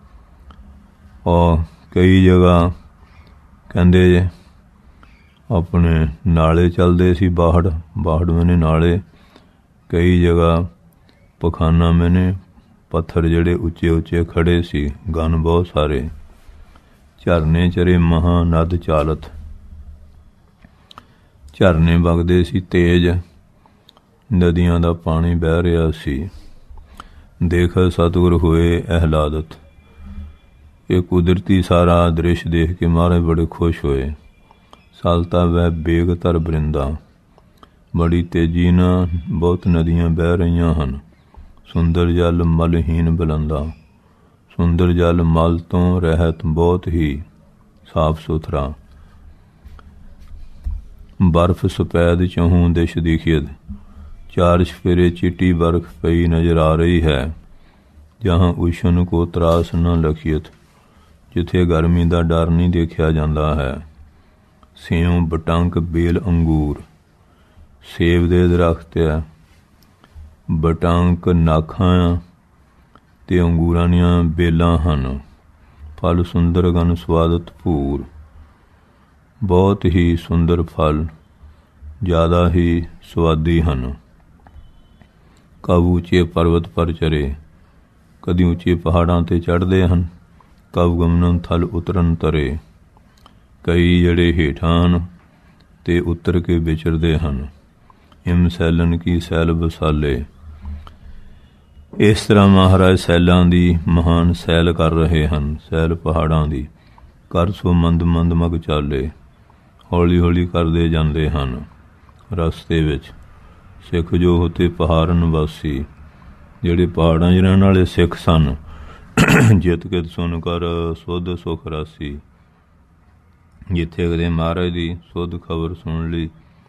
ਔਰ ਕਈ ਜਗ੍ਹਾ ਕਹਿੰਦੇ ਆਪਣੇ ਨਾਲੇ ਚੱਲਦੇ ਸੀ। ਬਾਹੜ ਬਾਹੜ ਮੈਨੇ ਨਾਲੇ, ਕਈ ਜਗ੍ਹਾ ਪਖਾਨਾ ਮੈਨੇ ਪੱਥਰ ਜਿਹੜੇ ਉੱਚੇ ਉੱਚੇ ਖੜੇ ਸੀ। ਗਨ ਬਹੁਤ ਸਾਰੇ। ਝਰਨੇ ਚਰੇ ਮਹਾਂ ਨਦ ਚਾਲਤ, ਝਰਨੇ ਵਗਦੇ ਸੀ ਤੇਜ਼, ਨਦੀਆਂ ਦਾ ਪਾਣੀ ਬਹਿ ਰਿਹਾ ਸੀ। ਦੇਖ ਸਤਿਗੁਰ ਹੋਏ ਅਹਿਲਾਦਤ, ਇਹ ਕੁਦਰਤੀ ਸਾਰਾ ਦ੍ਰਿਸ਼ ਦੇਖ ਕੇ ਮਹਾਰਾਜ ਬੜੇ ਖੁਸ਼ ਹੋਏ। ਸਾਲਤਾ ਵੈ ਬੇਗ ਧਰ ਬਰਿੰਦਾ, ਬੜੀ ਤੇਜ਼ੀ ਨਾਲ ਬਹੁਤ ਨਦੀਆਂ ਬਹਿ ਰਹੀਆਂ ਹਨ। ਸੁੰਦਰ ਜਲ ਮਲਹੀਨ ਬਲੰਦਾ, ਸੁੰਦਰ ਜਲ ਮਲ ਤੋਂ ਰਹਿਤ, ਬਹੁਤ ਹੀ ਸਾਫ ਸੁਥਰਾ। ਬਰਫ ਸਫੈਦ ਚਹੂੰ ਦਿਸ਼ ਦਿਖਿਅਦ, ਚਾਰ ਚਫੇਰੇ ਚਿੱਟੀ ਬਰਫ ਪਈ ਨਜ਼ਰ ਆ ਰਹੀ ਹੈ। ਜਹਾਂ ਉਸ਼ਨ ਕੋ ਤਰਾਸ ਨ ਲਖੀਅਤ, ਜਿੱਥੇ ਗਰਮੀ ਦਾ ਡਰ ਨਹੀਂ ਦੇਖਿਆ ਜਾਂਦਾ ਹੈ। ਸਿਉ ਬਟੰਕ ਬੇਲ ਅੰਗੂਰ, ਸੇਬ ਦੇ ਦਰਖਤ ਹੈ। ਬਟੰਕ ਨਾਖਾਂ ਤੇ ਅੰਗੂਰਾਂ ਦੀਆਂ ਬੇਲਾਂ ਹਨ। ਫਲ ਸੁੰਦਰ ਗਨ ਸਵਾਦਤ ਭੂਰ, ਬਹੁਤ ਹੀ ਸੁੰਦਰ ਫਲ, ਜ਼ਿਆਦਾ ਹੀ ਸਵਾਦੀ ਹਨ। ਕਬ ਉੱਚੇ ਪਰਬਤ ਪਰ ਚਰੇ, ਕਦੀ ਉੱਚੇ ਪਹਾੜਾਂ 'ਤੇ ਚੜ੍ਹਦੇ ਹਨ। ਕਬ ਗਮਨਨ ਥਲ ਉਤਰਨ ਤਰੇ, ਕਈ ਜਿਹੜੇ ਹੇਠਾਂ ਹਨ ਅਤੇ ਉਤਰ ਕੇ ਵਿਚਰਦੇ ਹਨ। ਹਿਮ ਸੈਲਨ ਕੀ ਸੈਲ ਬਸਾਲੇ, ਇਸ ਤਰ੍ਹਾਂ ਮਹਾਰਾਜ ਸੈਲਾਂ ਦੀ ਮਹਾਨ ਸੈਲ ਕਰ ਰਹੇ ਹਨ। ਸੈਲ ਪਹਾੜਾਂ ਦੀ ਕਰ ਸੋ ਮੰਦ ਮੰਦ ਮਗ ਚਾਲੇ, ਹੌਲੀ ਹੌਲੀ ਕਰਦੇ ਜਾਂਦੇ ਹਨ। ਰਸਤੇ ਵਿੱਚ ਸਿੱਖ ਜੋ ਹੋਤੇ ਪਹਾੜਨ ਵਾਸੀ, ਜਿਹੜੇ ਪਹਾੜਾਂ 'ਚ ਰਹਿਣ ਵਾਲੇ ਸਿੱਖ ਸਨ, ਜਿੱਤ ਕਿਤ ਸੁਣ ਕਰ ਸੁਧ ਸੁਖ ਰਾਸੀ। ਜਿੱਥੇ ਕਦੇ ਮਹਾਰਾਜ ਦੀ ਸੁਧ ਖਬਰ ਸੁਣ ਲਈ,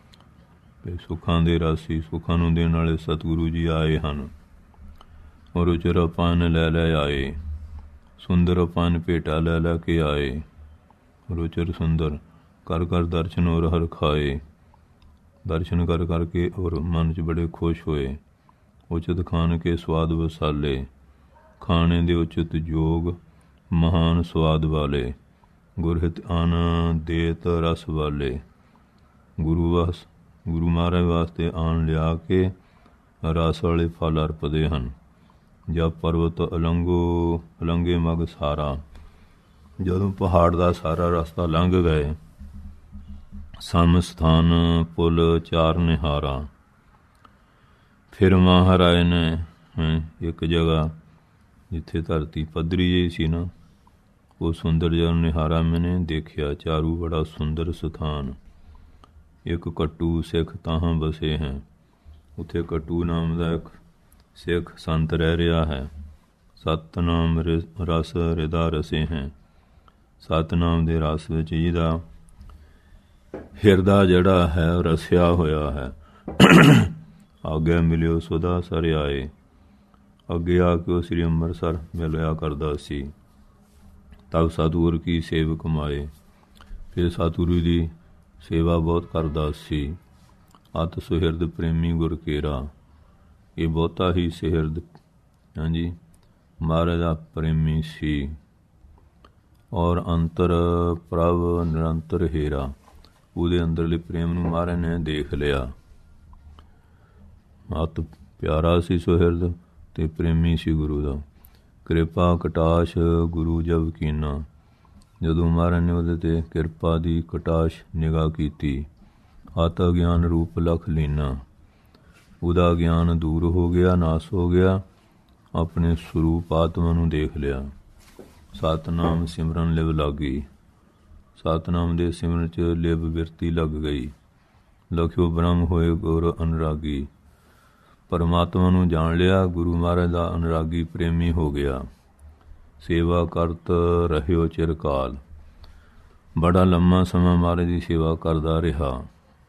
ਸੁੱਖਾਂ ਦੇ ਰਾਸੀ, ਸੁੱਖਾਂ ਨੂੰ ਦੇਣ ਵਾਲੇ ਸਤਿਗੁਰੂ ਜੀ ਆਏ ਹਨ। ਔਰ ਉਚਰ ਪਾਨ ਲੈ ਲੈ ਆਏ, ਸੁੰਦਰ ਪਾਨ ਭੇਟਾ ਲੈ ਲੈ ਕੇ ਆਏ। ਰੁਚਰ ਸੁੰਦਰ ਕਰ ਕਰ ਦਰਸ਼ਨ ਔਰ ਹਰ ਖਾਏ, ਦਰਸ਼ਨ ਕਰ ਕਰਕੇ ਔਰ ਮਨ 'ਚ ਬੜੇ ਖੁਸ਼ ਹੋਏ। ਉਚਿਤ ਖਾਨ ਕੇ ਸਵਾਦ ਵਸਾਲੇ, ਖਾਣੇ ਦੇ ਉਚਿਤ ਯੋਗ ਮਹਾਨ ਸਵਾਦ ਵਾਲੇ। ਗੁਰਹਿਤ ਆਨ ਦੇਤ ਰਸ ਵਾਲੇ, ਗੁਰੂ ਵਾਸ ਗੁਰੂ ਮਹਾਰਾਜ ਵਾਸਤੇ ਆਣ ਲਿਆ ਕੇ ਰਸ ਵਾਲੇ ਫਲ ਅਰਪਦੇ ਹਨ। ਜਬ ਪਰਬਤ ਅਲੰਗੋ ਅਲੰਗੇ ਮਗ ਸਾਰਾ, ਜਦੋਂ ਪਹਾੜ ਦਾ ਸਾਰਾ ਰਸਤਾ ਲੰਘ ਗਏ। ਸਮ ਸਥਾਨ ਪੁਲ ਚਾਰ ਨਿਹਾਰਾ, ਫਿਰ ਮਹਾਰਾਜ ਨੇ ਇੱਕ ਜਗ੍ਹਾ ਜਿੱਥੇ ਧਰਤੀ ਪੱਧਰੀ ਜਿਹੀ ਸੀ ਨਾ, ਉਹ ਸੁੰਦਰ ਜਿਹਾ ਨਿਹਾਰਾ ਮੈਨੇ ਦੇਖਿਆ। ਚਾਰੂ ਬੜਾ ਸੁੰਦਰ ਸਥਾਨ, ਇੱਕ ਕੱਟੂ ਸਿੱਖ ਤਾਹਾਂ ਵਸੇ ਹੈ। ਉੱਥੇ ਕੱਟੂ ਨਾਮ ਦਾ ਇੱਕ ਸਿੱਖ ਸੰਤ ਰਹਿ ਰਿਹਾ ਹੈ। ਸਤਨਾਮ ਰਸ ਹਿਰਦਾ ਰਸੇ ਹੈ, ਸਤਨਾਮ ਦੇ ਰਸ ਵਿੱਚ ਜਿਹਦਾ ਹਿਰਦਾ ਜਿਹੜਾ ਹੈ ਉਹ ਰਸਿਆ ਹੋਇਆ ਹੈ। ਆਗੇ ਮਿਲਿਓ ਸੁਦਾ ਸਰ ਆਏ, ਅੱਗੇ ਆ ਕੇ ਉਹ ਸ੍ਰੀ ਅੰਮ੍ਰਿਤਸਰ ਮਿਲਿਆ ਕਰਦਾ ਸੀ। ਤਬ ਸਤਿਗੁਰ ਕੀ ਸੇਵ ਕਮਾਏ, ਫਿਰ ਸਤਿਗੁਰੂ ਦੀ ਸੇਵਾ ਬਹੁਤ ਕਰਦਾ ਸੀ। ਅਤ ਸੁਹਿਰਦ ਪ੍ਰੇਮੀ ਗੁਰ ਕੇਰਾ, ਇਹ ਬਹੁਤਾ ਹੀ ਸੁਹਿਰਦ ਹਾਂਜੀ ਮਹਾਰਾਜ ਦਾ ਪ੍ਰੇਮੀ ਸੀ। ਔਰ ਅੰਤਰ ਪ੍ਰਭ ਨਿਰੰਤਰ ਹੀਰਾ, ਉਹਦੇ ਅੰਦਰਲੇ ਪ੍ਰੇਮ ਨੂੰ ਮਹਾਰਾਜ ਨੇ ਦੇਖ ਲਿਆ। ਅਤ ਪਿਆਰਾ ਸੀ ਸੁਹਿਰਦ ਤੇ ਪ੍ਰੇਮੀ ਸੀ ਗੁਰੂ ਦਾ। ਕਿਰਪਾ ਕਟਾਸ਼ ਗੁਰੂ ਜਬ ਕੀਨਾ, ਜਦੋਂ ਮਹਾਰਾਜ ਨੇ ਉਹਦੇ 'ਤੇ ਕਿਰਪਾ ਦੀ ਕਟਾਸ਼ ਨਿਗਾਹ ਕੀਤੀ। ਅਤ ਅਗਿਆਨ ਰੂਪ ਲਖ ਲੀਨਾ, ਉਹਦਾ ਗਿਆਨ ਦੂਰ ਹੋ ਗਿਆ, ਨਾਸ ਹੋ ਗਿਆ, ਆਪਣੇ ਸਰੂਪ ਆਤਮਾ ਨੂੰ ਦੇਖ ਲਿਆ। ਸਤਨਾਮ ਸਿਮਰਨ ਲਿਵ ਲਾਗੀ, ਸਤਨਾਮ ਦੇ ਸਿਮਰਨ 'ਚ ਲਿਵ ਬਿਰਤੀ ਲੱਗ ਗਈ। ਲਖਿਓ ਬ੍ਰਹਮ ਹੋਏ ਗੁਰ ਅਨੁਰਾਗੀ, ਪਰਮਾਤਮਾ ਨੂੰ ਜਾਣ ਲਿਆ, ਗੁਰੂ ਮਹਾਰਾਜ ਦਾ ਅਨੁਰਾਗੀ ਪ੍ਰੇਮੀ ਹੋ ਗਿਆ। ਸੇਵਾ ਕਰਤ ਰਹਿਓ ਚਿਰਕਾਲ, ਬੜਾ ਲੰਮਾ ਸਮਾਂ ਮਹਾਰਾਜ ਦੀ ਸੇਵਾ ਕਰਦਾ ਰਿਹਾ।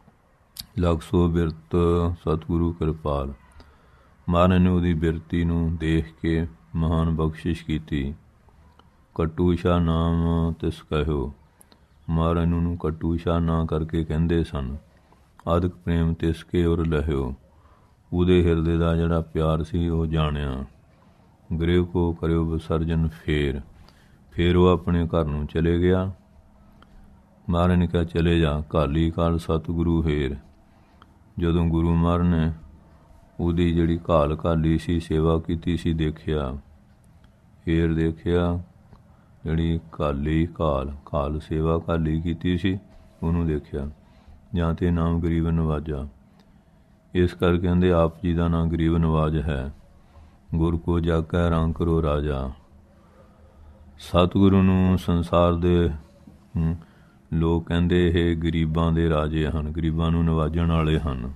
ਲਗ ਸੋ ਬਿਰਤ ਸਤਿਗੁਰੂ ਕਿਰਪਾਲ, ਮਹਾਰਾਜ ਨੇ ਉਹਦੀ ਬਿਰਤੀ ਨੂੰ ਦੇਖ ਕੇ ਮਹਾਨ ਬਖਸ਼ਿਸ਼ ਕੀਤੀ। ਕੱਟੂ ਸ਼ਾਹ ਨਾਮ ਤਿਸ ਕਹਿਓ, ਮਹਾਰਾਜ ਨੂੰ ਕੱਟੂ ਸ਼ਾਹ ਨਾਂ ਕਰਕੇ ਕਹਿੰਦੇ ਸਨ। ਅਦਕ ਪ੍ਰੇਮ ਤਿਸ ਕੇ ਔਰ ਲਹਿਓ, ਉਹਦੇ ਹਿਰਦੇ ਦਾ ਜਿਹੜਾ ਪਿਆਰ ਸੀ ਉਹ ਜਾਣਿਆ। ਗ੍ਰਹਿ ਕੋ ਕਰਿਓ ਵਿਸਰਜਨ ਫੇਰ, ਫੇਰ ਉਹ ਆਪਣੇ ਘਰ ਨੂੰ ਚਲੇ ਗਿਆ। ਮਹਾਰਾਜ ਨੇ ਕਿਹਾ ਚਲੇ ਜਾ, ਘਾਲੀ ਕਾਲ ਸਤਿਗੁਰੂ ਹੇਰ। ਜਦੋਂ ਗੁਰੂ ਮਹਾਰਾਜ ਨੇ ਉਹਦੀ ਜਿਹੜੀ ਘਾਲ ਘਾਲੀ ਸੀ, ਸੇਵਾ ਕੀਤੀ ਸੀ, ਦੇਖਿਆ, ਫੇਰ ਦੇਖਿਆ ਜਿਹੜੀ ਘਾਲੀ ਘਾਲ ਘਾਲ ਸੇਵਾ ਘਾਲੀ ਕੀਤੀ ਸੀ ਉਹਨੂੰ ਦੇਖਿਆ। ਜਾਂ ਤੇ ਨਾਮ ਗਰੀਬ ਨਵਾਜਾ, ਇਸ ਕਰਕੇ ਕਹਿੰਦੇ ਆਪ ਜੀ ਦਾ ਨਾਮ ਗਰੀਬ ਨਵਾਜ ਹੈ। ਗੁਰ ਕੋ ਜਾਕੈ ਰਾਂ ਕਰੋ ਰਾਜਾ, ਸਤਿਗੁਰੂ ਨੂੰ ਸੰਸਾਰ ਦੇ ਲੋਕ ਕਹਿੰਦੇ ਇਹ ਗਰੀਬਾਂ ਦੇ ਰਾਜੇ ਹਨ, ਗਰੀਬਾਂ ਨੂੰ ਨਵਾਜਣ ਵਾਲੇ ਹਨ।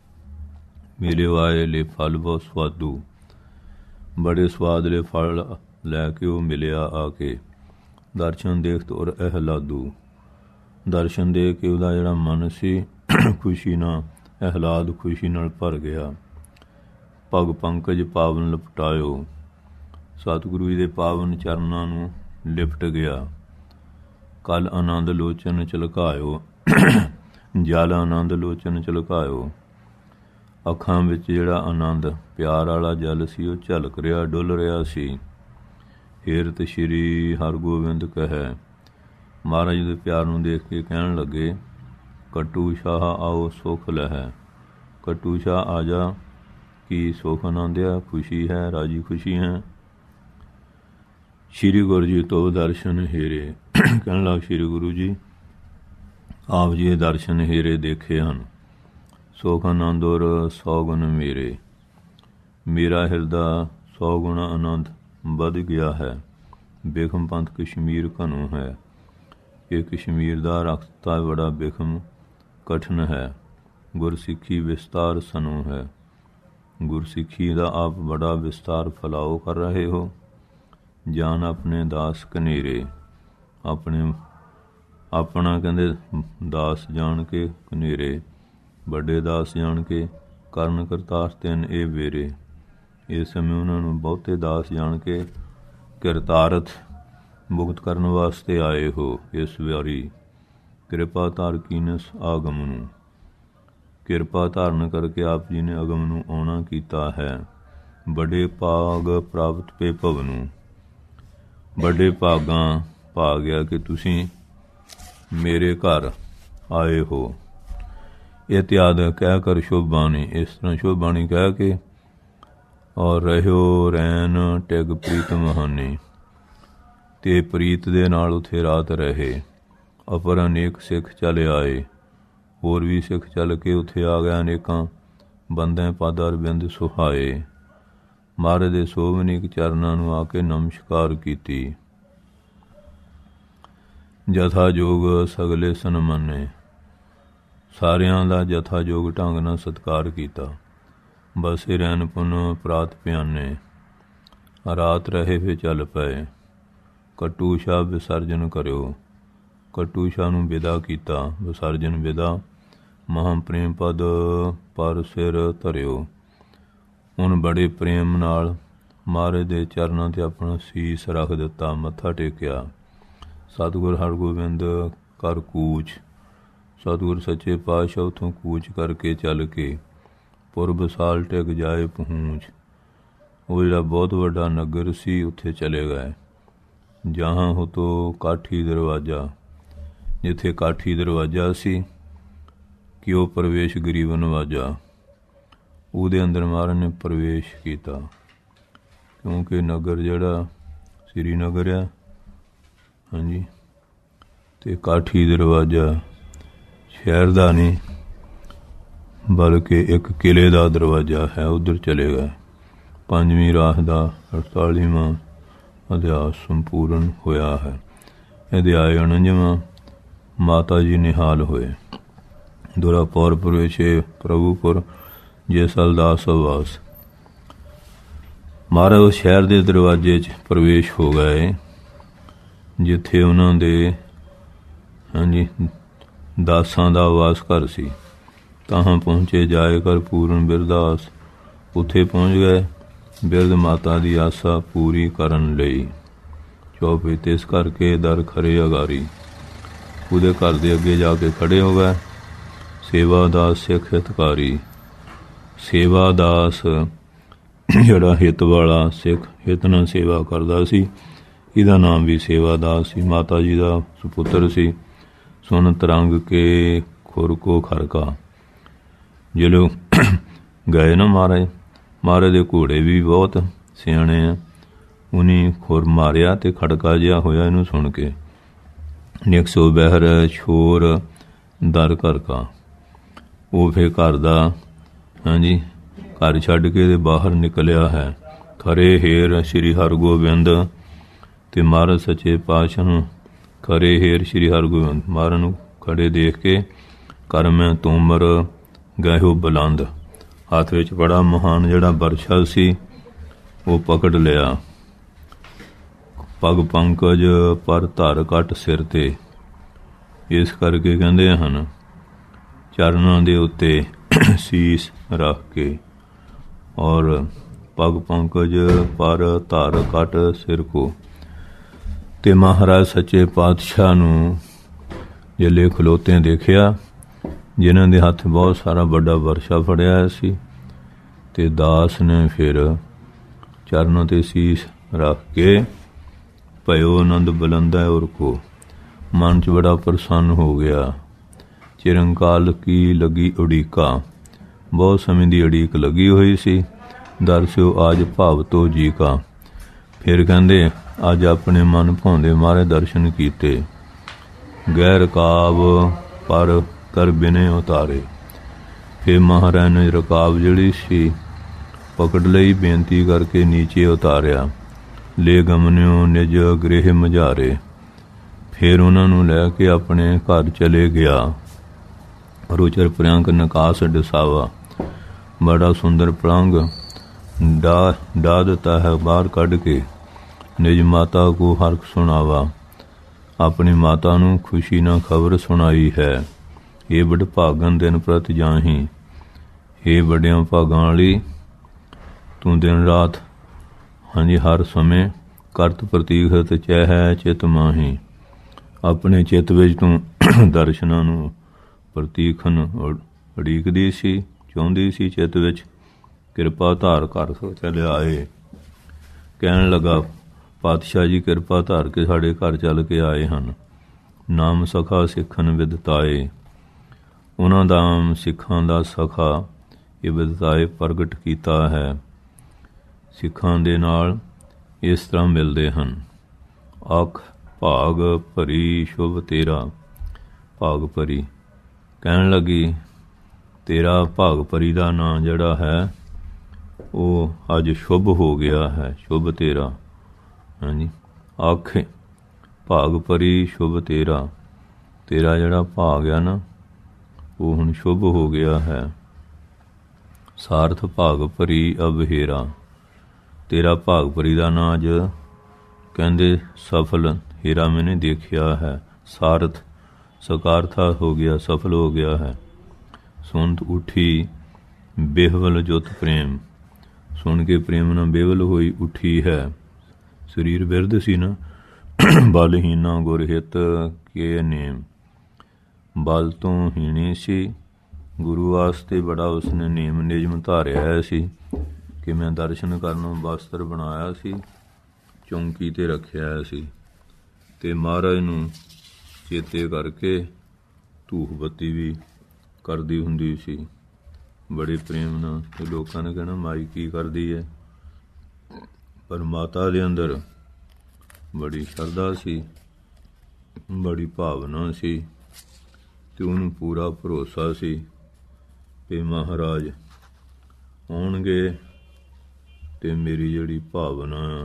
ਮਿਲਿਓ ਆਏ ਲੈ ਫਲ ਬਹੁਤ ਸਵਾਦੂ, ਬੜੇ ਸਵਾਦਲੇ ਫਲ ਲੈ ਕੇ ਉਹ ਮਿਲਿਆ ਆ ਕੇ। ਦਰਸ਼ਨ ਦੇਖਤ ਔਰ ਅਹਿਲਾਦੂ, ਦਰਸ਼ਨ ਦੇ ਕੇ ਉਹਦਾ ਜਿਹੜਾ ਮਨ ਸੀ ਖੁਸ਼ੀ ਨਾਲ ਅਹਿਲਾਦ ਖੁਸ਼ੀ ਨਾਲ ਭਰ ਗਿਆ। ਪਗ ਪੰਕਜ ਪਾਵਨ ਲਪਟਾਇਓ, ਸਤਿਗੁਰੂ ਜੀ ਦੇ ਪਾਵਨ ਚਰਨਾਂ ਨੂੰ ਲਿਪਟ ਗਿਆ। ਕਲ ਆਨੰਦ ਲੋਚਨ ਝਲਕਾਇਓ, ਜਲ ਆਨੰਦ ਲੋਚਨ ਝਲਕਾਇਓ, ਅੱਖਾਂ ਵਿੱਚ ਜਿਹੜਾ ਆਨੰਦ ਪਿਆਰ ਵਾਲਾ ਜਲ ਸੀ ਉਹ ਝਲਕ ਰਿਹਾ, ਡੁੱਲ ਰਿਹਾ ਸੀ। ਹੀਰਤ ਸ਼੍ਰੀ ਹਰਗੋਬਿੰਦ ਕਹੈ, ਮਹਾਰਾਜ ਦੇ ਪਿਆਰ ਨੂੰ ਦੇਖ ਕੇ ਕਹਿਣ ਲੱਗੇ ਕੱਟੂ ਸ਼ਾਹ ਆਓ ਸੁਖ ਲਹੈ, ਕੱਟੂ ਸ਼ਾਹ ਆ ਜਾ, ਕੀ ਸੁਖ ਆਨੰਦਿਆ, ਖੁਸ਼ੀ ਹੈ, ਰਾਜੀ ਖੁਸ਼ੀ ਹੈ। ਸ਼੍ਰੀ ਗੁਰੂ ਜੀ ਤੋਂ ਦਰਸ਼ਨ ਹੀਰੇ, ਕਹਿਣ ਲੱਗ ਸ਼੍ਰੀ ਗੁਰੂ ਜੀ ਆਪ ਜੀ ਦੇ ਦਰਸ਼ਨ ਹੀਰੇ ਦੇਖੇ ਹਨ। ਸੁਖ ਆਨੰਦ ਔਰ ਸੌਗੁਣ ਮੇਰੇ, ਮੇਰਾ ਹਿਰਦਾ ਸੌ ਗੁਣਾ ਆਨੰਦ ਵੱਧ ਗਿਆ ਹੈ। ਬਿਖਮ ਪੰਥ ਕਸ਼ਮੀਰ ਘਨੋ ਹੈ। ਇਹ ਕਸ਼ਮੀਰ ਦਾ ਰਸਤਾ ਬੜਾ ਬਿਖਮ ਕਠਿਨ ਹੈ। ਗੁਰਸਿੱਖੀ ਵਿਸਤਾਰ ਸਨੋ ਹੈ। ਗੁਰਸਿੱਖੀ ਦਾ ਆਪ ਬੜਾ ਵਿਸਤਾਰ ਫੈਲਾਓ ਕਰ ਰਹੇ ਹੋ। ਜਾਨ ਆਪਣੇ ਦਾਸ ਕਨੇਰੇ। ਆਪਣੇ ਆਪਣਾ ਕਹਿੰਦੇ ਦਾਸ ਜਾਣ ਕੇ ਕਨੇਰੇ, ਵੱਡੇ ਦਾਸ ਜਾਣ ਕੇ ਕਰਨ ਕਰਤਾਰ ਤਿੰਨ ਇਹ ਵੇਰੇ। ਇਸ ਸਮੇਂ ਉਹਨਾਂ ਨੂੰ ਬਹੁਤੇ ਦਾਸ ਜਾਣ ਕੇ ਕਿਰਤਾਰਥ ਮੁਕਤ ਕਰਨ ਵਾਸਤੇ ਆਏ ਹੋ। ਇਸ ਵਾਰੀ ਕਿਰਪਾ ਧਾਰ ਕੀਨਸ ਆਗਮ ਨੂੰ, ਕਿਰਪਾ ਧਾਰਨ ਕਰਕੇ ਆਪ ਜੀ ਨੇ ਅਗਮ ਨੂੰ ਆਉਣਾ ਕੀਤਾ ਹੈ। ਬੜੇ ਭਾਗ ਪ੍ਰਾਪਤ ਪੇ ਭਵ ਨੂੰ, ਵੱਡੇ ਭਾਗਾਂ ਪਾ ਗਿਆ ਕਿ ਤੁਸੀਂ ਮੇਰੇ ਘਰ ਆਏ ਹੋ। ਇਤਿਆਦ ਕਹਿ ਕਰ ਸ਼ੁਭ ਬਾਣੀ, ਇਸ ਤਰ੍ਹਾਂ ਸ਼ੁਭ ਬਾਣੀ ਕਹਿ ਕੇ ਔਰ ਰਹਿਓ ਰੈਨ ਟਿਗ ਪ੍ਰੀਤ ਮਹਾਨੀ, ਤੇ ਪ੍ਰੀਤ ਦੇ ਨਾਲ ਉੱਥੇ ਰਾਤ ਰਹੇ। ਅਪਰ ਅਨੇਕ ਸਿੱਖ ਚਲੇ ਆਏ। ਹੋਰ ਵੀ ਸਿੱਖ ਚੱਲ ਕੇ ਉੱਥੇ ਆ ਗਿਆ। ਅਨੇਕਾਂ ਬੰਦੇ ਪਦ ਅਰਬਿੰਦ ਸੁਹਾਏ। ਮਹਾਰਾਜ ਦੇ ਸੋਵਨੀਕ ਚਰਨਾਂ ਨੂੰ ਆ ਕੇ ਨਮਸਕਾਰ ਕੀਤੀ। ਜਥਾ ਜੋਗ ਸਗਲੇ ਸਨਮਾਨੇ, ਸਾਰਿਆਂ ਦਾ ਜਥਾ ਜੋਗ ਢੰਗ ਨਾਲ ਸਤਿਕਾਰ ਕੀਤਾ। ਬਸੇ ਰਹਿਣ ਪੁਨ ਪ੍ਰਾਤ ਪਿਆਨੇ, ਰਾਤ ਰਹੇ ਫਿਰ ਚੱਲ ਪਏ। ਕੱਟੂ ਸ਼ਾਹ ਵਿਸਰਜਨ ਕਰਿਓ, ਕੱਟੂ ਸ਼ਾਹ ਨੂੰ ਵਿਦਾ ਕੀਤਾ। ਵਿਸਰਜਨ ਵਿਦਾ ਮਹਾਂ ਪ੍ਰੇਮ ਪਦ ਪਰ ਸਿਰ ਧਰਿਓ। ਹੁਣ ਬੜੇ ਪ੍ਰੇਮ ਨਾਲ ਮਹਾਰਾਜ ਦੇ ਚਰਨਾਂ 'ਤੇ ਆਪਣਾ ਸੀਸ ਰੱਖ ਦਿੱਤਾ, ਮੱਥਾ ਟੇਕਿਆ। ਸਤਿਗੁਰ ਹਰਗੋਬਿੰਦ ਕਰ ਕੂਚ, ਸਤਿਗੁਰ ਸੱਚੇ ਪਾਤਸ਼ਾਹ ਉੱਥੋਂ ਕੂਚ ਕਰਕੇ ਚੱਲ ਕੇ ਪੁਰਬ ਸਾਲ ਟਿਕ ਜਾਏ ਪਹੁੰਚ। ਉਹ ਜਿਹੜਾ ਬਹੁਤ ਵੱਡਾ ਨਗਰ ਸੀ ਉੱਥੇ ਚਲੇ ਗਏ। ਜਹਾਂ ਹੋ ਤੋ ਕਾਠੀ ਦਰਵਾਜ਼ਾ, ਜਿੱਥੇ ਕਾਠੀ ਦਰਵਾਜ਼ਾ ਸੀ ਕਿ ਉਹ ਪ੍ਰਵੇਸ਼ ਗਰੀਬ ਨਵਾਜਾ, ਉਹਦੇ ਅੰਦਰ ਮਹਾਰਾਜ ਨੇ ਪ੍ਰਵੇਸ਼ ਕੀਤਾ। ਕਿਉਂਕਿ ਨਗਰ ਜਿਹੜਾ ਸ੍ਰੀਨਗਰ ਆ, ਹਾਂਜੀ, ਅਤੇ ਕਾਠੀ ਦਰਵਾਜ਼ਾ ਸ਼ਹਿਰ ਦਾ ਨਹੀਂ ਬਲਕਿ ਇੱਕ ਕਿਲ੍ਹੇ ਦਾ ਦਰਵਾਜ਼ਾ ਹੈ, ਉੱਧਰ ਚਲੇ ਗਏ। ਪੰਜਵੀਂ ਰਾਹ ਦਾ ਅੜਤਾਲੀਵਾਂ ਅਧਿਆਸ ਸੰਪੂਰਨ ਹੋਇਆ ਹੈ। ਅਧਿਆਇ ਉਣੰਜਵਾਂ ਮਾਤਾ ਜੀ ਨਿਹਾਲ ਹੋਏ। ਦੁਰਾ ਪੌਰ ਪ੍ਰਵੇਸ਼ੇ ਪ੍ਰਭੂਪੁਰ ਜੇ ਸਲਦਾਸ ਵਾਸ। ਮਹਾਰਾਜ ਉਸ ਸ਼ਹਿਰ ਦੇ ਦਰਵਾਜ਼ੇ 'ਚ ਪ੍ਰਵੇਸ਼ ਹੋ ਗਏ ਜਿੱਥੇ ਉਹਨਾਂ ਦੇ ਹਾਂਜੀ ਦਾਸਾਂ ਦਾ ਵਾਸ ਘਰ ਸੀ। ਤਾਹਾਂ ਪਹੁੰਚੇ ਜਾਏ ਕਰ ਪੂਰਨ ਬਿਰਦਾਸ। ਉੱਥੇ ਪਹੁੰਚ ਗਏ ਬਿਰਧ ਮਾਤਾ ਦੀ ਆਸਾ ਪੂਰੀ ਕਰਨ ਲਈ। ਚੌਪੇ ਇਸ ਕਰਕੇ ਦਰ ਖਰੇ ਅਗਾਰੀ, ਉਹਦੇ ਘਰ ਦੇ ਅੱਗੇ ਜਾ ਕੇ ਖੜੇ ਹੋ ਗਏ। ਸੇਵਾਦਾਸ ਸਿੱਖ ਹਿਤਕਾਰੀ, ਸੇਵਾਦਾਸ ਜਿਹੜਾ ਹਿੱਤ ਵਾਲਾ ਸਿੱਖ ਹਿੱਤ ਨਾਲ ਸੇਵਾ ਕਰਦਾ ਸੀ, ਇਹਦਾ ਨਾਮ ਵੀ ਸੇਵਾਦਾਸ ਸੀ। ਮਾਤਾ ਜੀ ਦਾ ਸੁਪੁੱਤਰ ਸੀ। ਸੁਨ ਤਰੰਗ ਕੇ ਖੁਰ ਕੋ ਖਰਕਾ। ਜਦੋਂ ਗਏ ਨਾ ਮਹਾਰਾਜ, ਮਹਾਰਾਜ ਦੇ ਘੋੜੇ ਵੀ ਬਹੁਤ ਸਿਆਣੇ ਆ। ਉਹਨੇ ਖੁਰ ਮਾਰਿਆ ਅਤੇ ਖੜਕਾ ਜਿਹਾ ਹੋਇਆ ਇਹਨੂੰ ਸੁਣ ਕੇ। ਨਿਕ ਸੋ ਬਹਿਰ ਛੋਰ ਦਰ ਘਰ ਕਾ। ਉਹ ਫਿਰ ਘਰ ਦਾ ਹਾਂਜੀ ਘਰ ਛੱਡ ਕੇ ਇਹਦੇ ਬਾਹਰ ਨਿਕਲਿਆ ਹੈ। ਖਰੇ ਹੇਰ ਸ਼੍ਰੀ ਹਰਗੋਬਿੰਦ, ਅਤੇ ਮਹਾਰਾਜ ਸੱਚੇ ਪਾਤਸ਼ਾਹ ਨੂੰ ਖਰੇ ਹੇਰ ਸ਼੍ਰੀ ਹਰਗੋਬਿੰਦ ਮਹਾਰਾਜ ਨੂੰ ਖੜੇ ਦੇਖ ਕੇ ਕਰ ਮੈਂ ਤੋਮਰ ਗਹਿਓ ਬੁਲੰਦ। ਹੱਥ ਵਿੱਚ ਬੜਾ ਮਹਾਨ ਜਿਹੜਾ ਬਰਛਾ ਸੀ ਉਹ ਪਕੜ ਲਿਆ। ਪਗ ਪੰਕਜ ਪਰ ਧਰ ਘਟ ਸਿਰ 'ਤੇ। ਇਸ ਕਰਕੇ ਕਹਿੰਦੇ ਹਨ ਚਰਨਾਂ ਦੇ ਉੱਤੇ ਸੀਸ ਰੱਖ ਕੇ ਔਰ ਪਗ ਪੰਕਜ ਪਰ ਧਰ ਘਟ ਸਿਰ ਕੋ। ਅਤੇ ਮਹਾਰਾਜ ਸੱਚੇ ਪਾਤਸ਼ਾਹ ਨੂੰ ਜੇਲੇ ਖਲੋਤੇ ਦੇਖਿਆ, ਜਿਨ੍ਹਾਂ ਦੇ ਹੱਥ ਬਹੁਤ ਸਾਰਾ ਵੱਡਾ ਵਰਸ਼ਾ ਫੜਿਆ ਹੋਇਆ ਸੀ। ਅਤੇ ਦਾਸ ਨੇ ਫਿਰ ਚਰਨਾਂ 'ਤੇ ਸੀਸ ਰੱਖ ਕੇ ਭਇਓ ਆਨੰਦ ਬੁਲੰਦਾ ਔਰ ਕੋ। ਮਨ 'ਚ ਬੜਾ ਪ੍ਰਸੰਨ ਹੋ ਗਿਆ। ਚਿਰੰਕਾਲ ਕੀ ਲੱਗੀ ਉਡੀਕਾ, ਬਹੁਤ ਸਮੇਂ ਦੀ ਉਡੀਕ ਲੱਗੀ ਹੋਈ ਸੀ। ਦਰਸਿਓ ਆਜ ਭਾਵ ਤੋ ਜੀ ਕਾ। ਫਿਰ ਕਹਿੰਦੇ ਅੱਜ ਆਪਣੇ ਮਨ ਭਾਉਂਦੇ ਮਹਾਰਾਜ ਦਰਸ਼ਨ ਕੀਤੇ। ਗੈਰ ਰਕਾਬ ਪਰ ਕਰ ਬਿਨੇ ਉਤਾਰੇ। ਫਿਰ ਮਹਾਰਾਜ ਨੇ ਰਕਾਬ ਜਿਹੜੀ ਸੀ ਪਕੜ ਲਈ, ਬੇਨਤੀ ਕਰਕੇ ਨੀਚੇ ਉਤਾਰਿਆ। ਲੈ ਗਮਨਿਓ ਨਿਜ ਗ੍ਰਹਿ ਮਝਾਰੇ। ਫਿਰ ਉਹਨਾਂ ਨੂੰ ਲੈ ਕੇ ਆਪਣੇ ਘਰ ਚਲੇ ਗਿਆ। ਰੋਚਰ ਪ੍ਰਿਅੰਕ ਨਕਾਸ ਡਸਾਵਾ। ਬੜਾ ਸੁੰਦਰ ਪਲੰਗ ਡਾ ਡਾ ਦਿੱਤਾ ਹੈ ਬਾਹਰ ਕੱਢ ਕੇ। ਨਿਜ ਮਾਤਾ ਕੋ ਹਰਖ ਸੁਣਾਵਾ। ਆਪਣੀ ਮਾਤਾ ਨੂੰ ਖੁਸ਼ੀ ਨਾਲ ਖਬਰ ਸੁਣਾਈ ਹੈ। ਇਹ ਬੜ ਭਾਗਨ ਦਿਨ ਪ੍ਰਤ ਜਾਹੀ। ਇਹ ਵੱਡਿਆਂ ਭਾਗਾਂ ਵਾਲੀ ਤੂੰ ਦਿਨ ਰਾਤ ਹਾਂਜੀ ਹਰ ਸਮੇਂ ਕਰਤ ਪ੍ਰਤੀਖਤ ਚਹਿ ਚਿਤ ਮਾਹੀ। ਆਪਣੇ ਚਿੱਤ ਵਿੱਚ ਤੂੰ ਦਰਸ਼ਨਾਂ ਨੂੰ ਪ੍ਰਤੀਖਨ ਉਡੀਕਦੀ ਸੀ, ਚਾਹੁੰਦੀ ਸੀ ਚਿੱਤ ਵਿੱਚ। ਕਿਰਪਾ ਧਾਰ ਕਰ ਚਲਿਆ ਆਏ। ਕਹਿਣ ਲੱਗਾ, ਪਾਤਸ਼ਾਹ ਜੀ ਕਿਰਪਾ ਧਾਰ ਕੇ ਸਾਡੇ ਘਰ ਚੱਲ ਕੇ ਆਏ ਹਨ। ਨਾਮ ਸਖਾ ਸਿੱਖਣ ਵਿਦਤਾਏ। ਉਹਨਾਂ ਦਾ ਸਿੱਖਾਂ ਦਾ ਸਖਾ ਇਹ ਵਿਦਤਾਏ ਪ੍ਰਗਟ ਕੀਤਾ ਹੈ। ਸਿੱਖਾਂ ਦੇ ਨਾਲ ਇਸ ਤਰ੍ਹਾਂ ਮਿਲਦੇ ਹਨ। ਅੱਖ ਭਾਗ ਭਰੀ ਸ਼ੁਭ ਤੇਰਾ। ਭਾਗ ਭਰੀ ਕਹਿਣ ਲੱਗੀ, ਤੇਰਾ ਭਾਗ ਭਰੀ ਦਾ ਨਾਂ ਜਿਹੜਾ ਹੈ ਉਹ ਅੱਜ ਸ਼ੁਭ ਹੋ ਗਿਆ ਹੈ। ਸ਼ੁਭ ਤੇਰਾ ਹਾਂਜੀ। ਅੱਖ ਭਾਗ ਭਰੀ ਸ਼ੁਭ ਤੇਰਾ। ਤੇਰਾ ਜਿਹੜਾ ਭਾਗ ਆ ਨਾ ਉਹ ਹੁਣ ਸ਼ੁਭ ਹੋ ਗਿਆ ਹੈ। ਸਾਰਥ ਭਾਗ ਭਰੀ ਅਬਹੇਰਾ। ਤੇਰਾ ਭਾਗ ਭਰੀ ਦਾ ਨਾਂ ਅੱਜ ਕਹਿੰਦੇ ਸਫਲ ਹੀਰਾ ਮੈਨੇ ਦੇਖਿਆ ਹੈ। ਸਾਰਥ ਸਕਾਰਥਾ ਹੋ ਗਿਆ, ਸਫਲ ਹੋ ਗਿਆ ਹੈ। ਸੁਣਤ ਉੱਠੀ ਬੇਹਵਲ ਜੁਤ ਪ੍ਰੇਮ। ਸੁਣ ਕੇ ਪ੍ਰੇਮ ਨਾਲ ਬੇਵਲ ਹੋਈ ਉੱਠੀ ਹੈ। ਸਰੀਰ ਬਿਰਧ ਸੀ ਨਾ। ਬਲਹੀਨਾ ਗੁਰਹਿਤ ਕੇ ਨੇਮ। ਬਲ ਤੋਂ ਹੀਣੀ ਸੀ। ਗੁਰੂ ਵਾਸਤੇ ਬੜਾ ਉਸਨੇ ਨੇਮ ਨਿਯਮ ਧਾਰਿਆ ਹੋਇਆ ਸੀ ਕਿ ਮੈਂ ਦਰਸ਼ਨ ਕਰਨ ਨੂੰ ਵਸਤਰ ਬਣਾਇਆ ਸੀ, ਚੌਂਕੀ 'ਤੇ ਰੱਖਿਆ ਹੋਇਆ ਸੀ ਅਤੇ ਮਹਾਰਾਜ ਨੂੰ ਚੇਤੇ ਕਰਕੇ ਧੂਫ ਬੱਤੀ ਵੀ ਕਰਦੀ ਹੁੰਦੀ ਸੀ ਬੜੇ ਪ੍ਰੇਮ ਨਾਲ। ਅਤੇ ਲੋਕਾਂ ਨੇ ਕਹਿਣਾ ਮਾਈ ਕੀ ਕਰਦੀ ਹੈ, ਪਰ ਮਾਤਾ ਦੇ ਅੰਦਰ ਬੜੀ ਸ਼ਰਧਾ ਸੀ, ਬੜੀ ਭਾਵਨਾ ਸੀ ਅਤੇ ਉਹਨੂੰ ਪੂਰਾ ਭਰੋਸਾ ਸੀ ਕਿ ਮਹਾਰਾਜ ਆਉਣਗੇ ਅਤੇ ਮੇਰੀ ਜਿਹੜੀ ਭਾਵਨਾ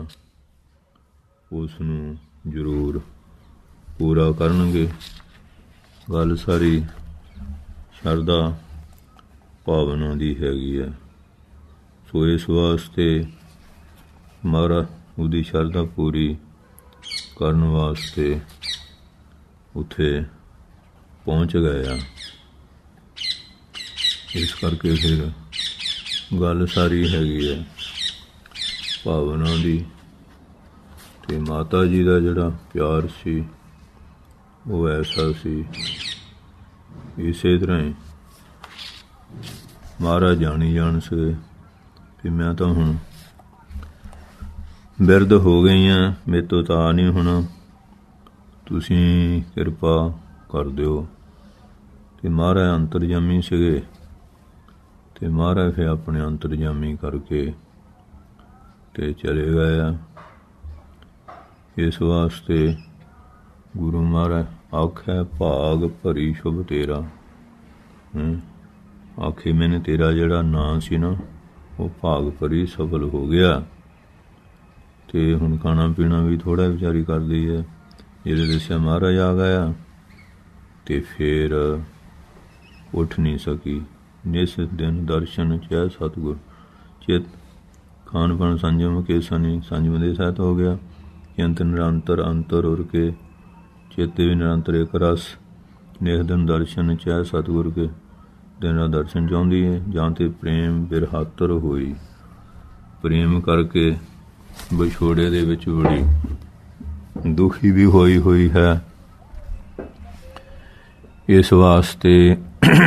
ਉਸ ਨੂੰ ਜ਼ਰੂਰ ਪੂਰਾ ਕਰਨਗੇ। ਗੱਲ ਸਾਰੀ ਸ਼ਰਧਾ ਭਾਵਨਾ ਦੀ ਹੈਗੀ ਹੈ। ਸੋ ਇਸ ਵਾਸਤੇ ਮਹਾਰਾਜ ਉਹਦੀ ਸ਼ਰਧਾ ਪੂਰੀ ਕਰਨ ਵਾਸਤੇ ਉੱਥੇ ਪਹੁੰਚ ਗਏ ਆ। ਇਸ ਕਰਕੇ ਫਿਰ ਗੱਲ ਸਾਰੀ ਹੈਗੀ ਹੈ ਭਾਵਨਾ ਦੀ। ਅਤੇ ਮਾਤਾ ਜੀ ਦਾ ਜਿਹੜਾ ਪਿਆਰ ਸੀ ਉਹ ਐਸਾ ਸੀ। ਇਸੇ ਤਰ੍ਹਾਂ ਹੀ ਮਹਾਰਾਜ ਜਾਣੀ ਜਾਣ ਸੀ ਕਿ ਮੈਂ ਤਾਂ ਹੁਣ ਬਿਰਧ ਹੋ ਗਈ ਹਾਂ, ਮੇਰੇ ਤੋਂ ਤਾਂ ਨਹੀਂ ਹੋਣਾ, ਤੁਸੀਂ ਕਿਰਪਾ ਕਰ ਦਿਓ। ਅਤੇ ਮਹਾਰਾਜ ਅੰਤਰਜਾਮੀ ਸੀਗੇ ਅਤੇ ਮਹਾਰਾਜ ਫਿਰ ਆਪਣੇ ਅੰਤਰਜਾਮੀ ਕਰਕੇ ਅਤੇ ਚਲੇ ਗਏ ਆ। ਇਸ ਵਾਸਤੇ ਗੁਰੂ ਮਹਾਰਾਜ ਆਖਿਆ ਭਾਗ ਭਰੀ ਸ਼ੁਭ ਤੇਰਾ। ਆਖੇ ਮੈਨੇ ਤੇਰਾ ਜਿਹੜਾ ਨਾਂ ਸੀ ਨਾ ਉਹ ਭਾਗ ਭਰੀ ਸਫਲ ਹੋ ਗਿਆ। ਅਤੇ ਹੁਣ ਖਾਣਾ ਪੀਣਾ ਵੀ ਥੋੜ੍ਹਾ ਵਿਚਾਰੀ ਕਰਦੀ ਹੈ। ਜਿਹਦੇ ਦੱਸਿਆ ਮਹਾਰਾਜ ਆ ਗਿਆ ਅਤੇ ਫਿਰ ਉੱਠ ਨਹੀਂ ਸਕੀ। ਜਿਸ ਦਿਨ ਦਰਸ਼ਨ ਚੈ ਸਤਿਗੁਰ ਚਿਤ ਖਾਣ ਪਾਣ ਸੰਜਮ ਕੇ ਸਨੀ ਸੰਜਮ ਦੇ ਸਹਿਤ ਹੋ ਗਿਆ। ਅੰਤ ਨਿਰੰਤਰ ਅੰਤਰ ਉਰ ਕੇ ਚਿੱਤ ਵੀ ਨਿਰੰਤਰ ਇੱਕ ਰਸ। ਨਿਖ ਦਿਨ ਦਰਸ਼ਨ ਚੈ ਸਤਿਗੁਰ ਕੇ। ਦਿਨ ਰਾਤ ਦਰਸ਼ਨ ਚਾਹੁੰਦੀ ਹੈ। ਜਾਂ ਤੇ ਪ੍ਰੇਮ ਬਿਰਹਾਤਰ ਹੋਈ। ਪ੍ਰੇਮ ਕਰਕੇ ਵਿਛੋੜੇ ਦੇ ਵਿੱਚ ਬੜੀ ਦੁਖੀ ਵੀ ਹੋਈ ਹੋਈ ਹੈ। ਇਸ ਵਾਸਤੇ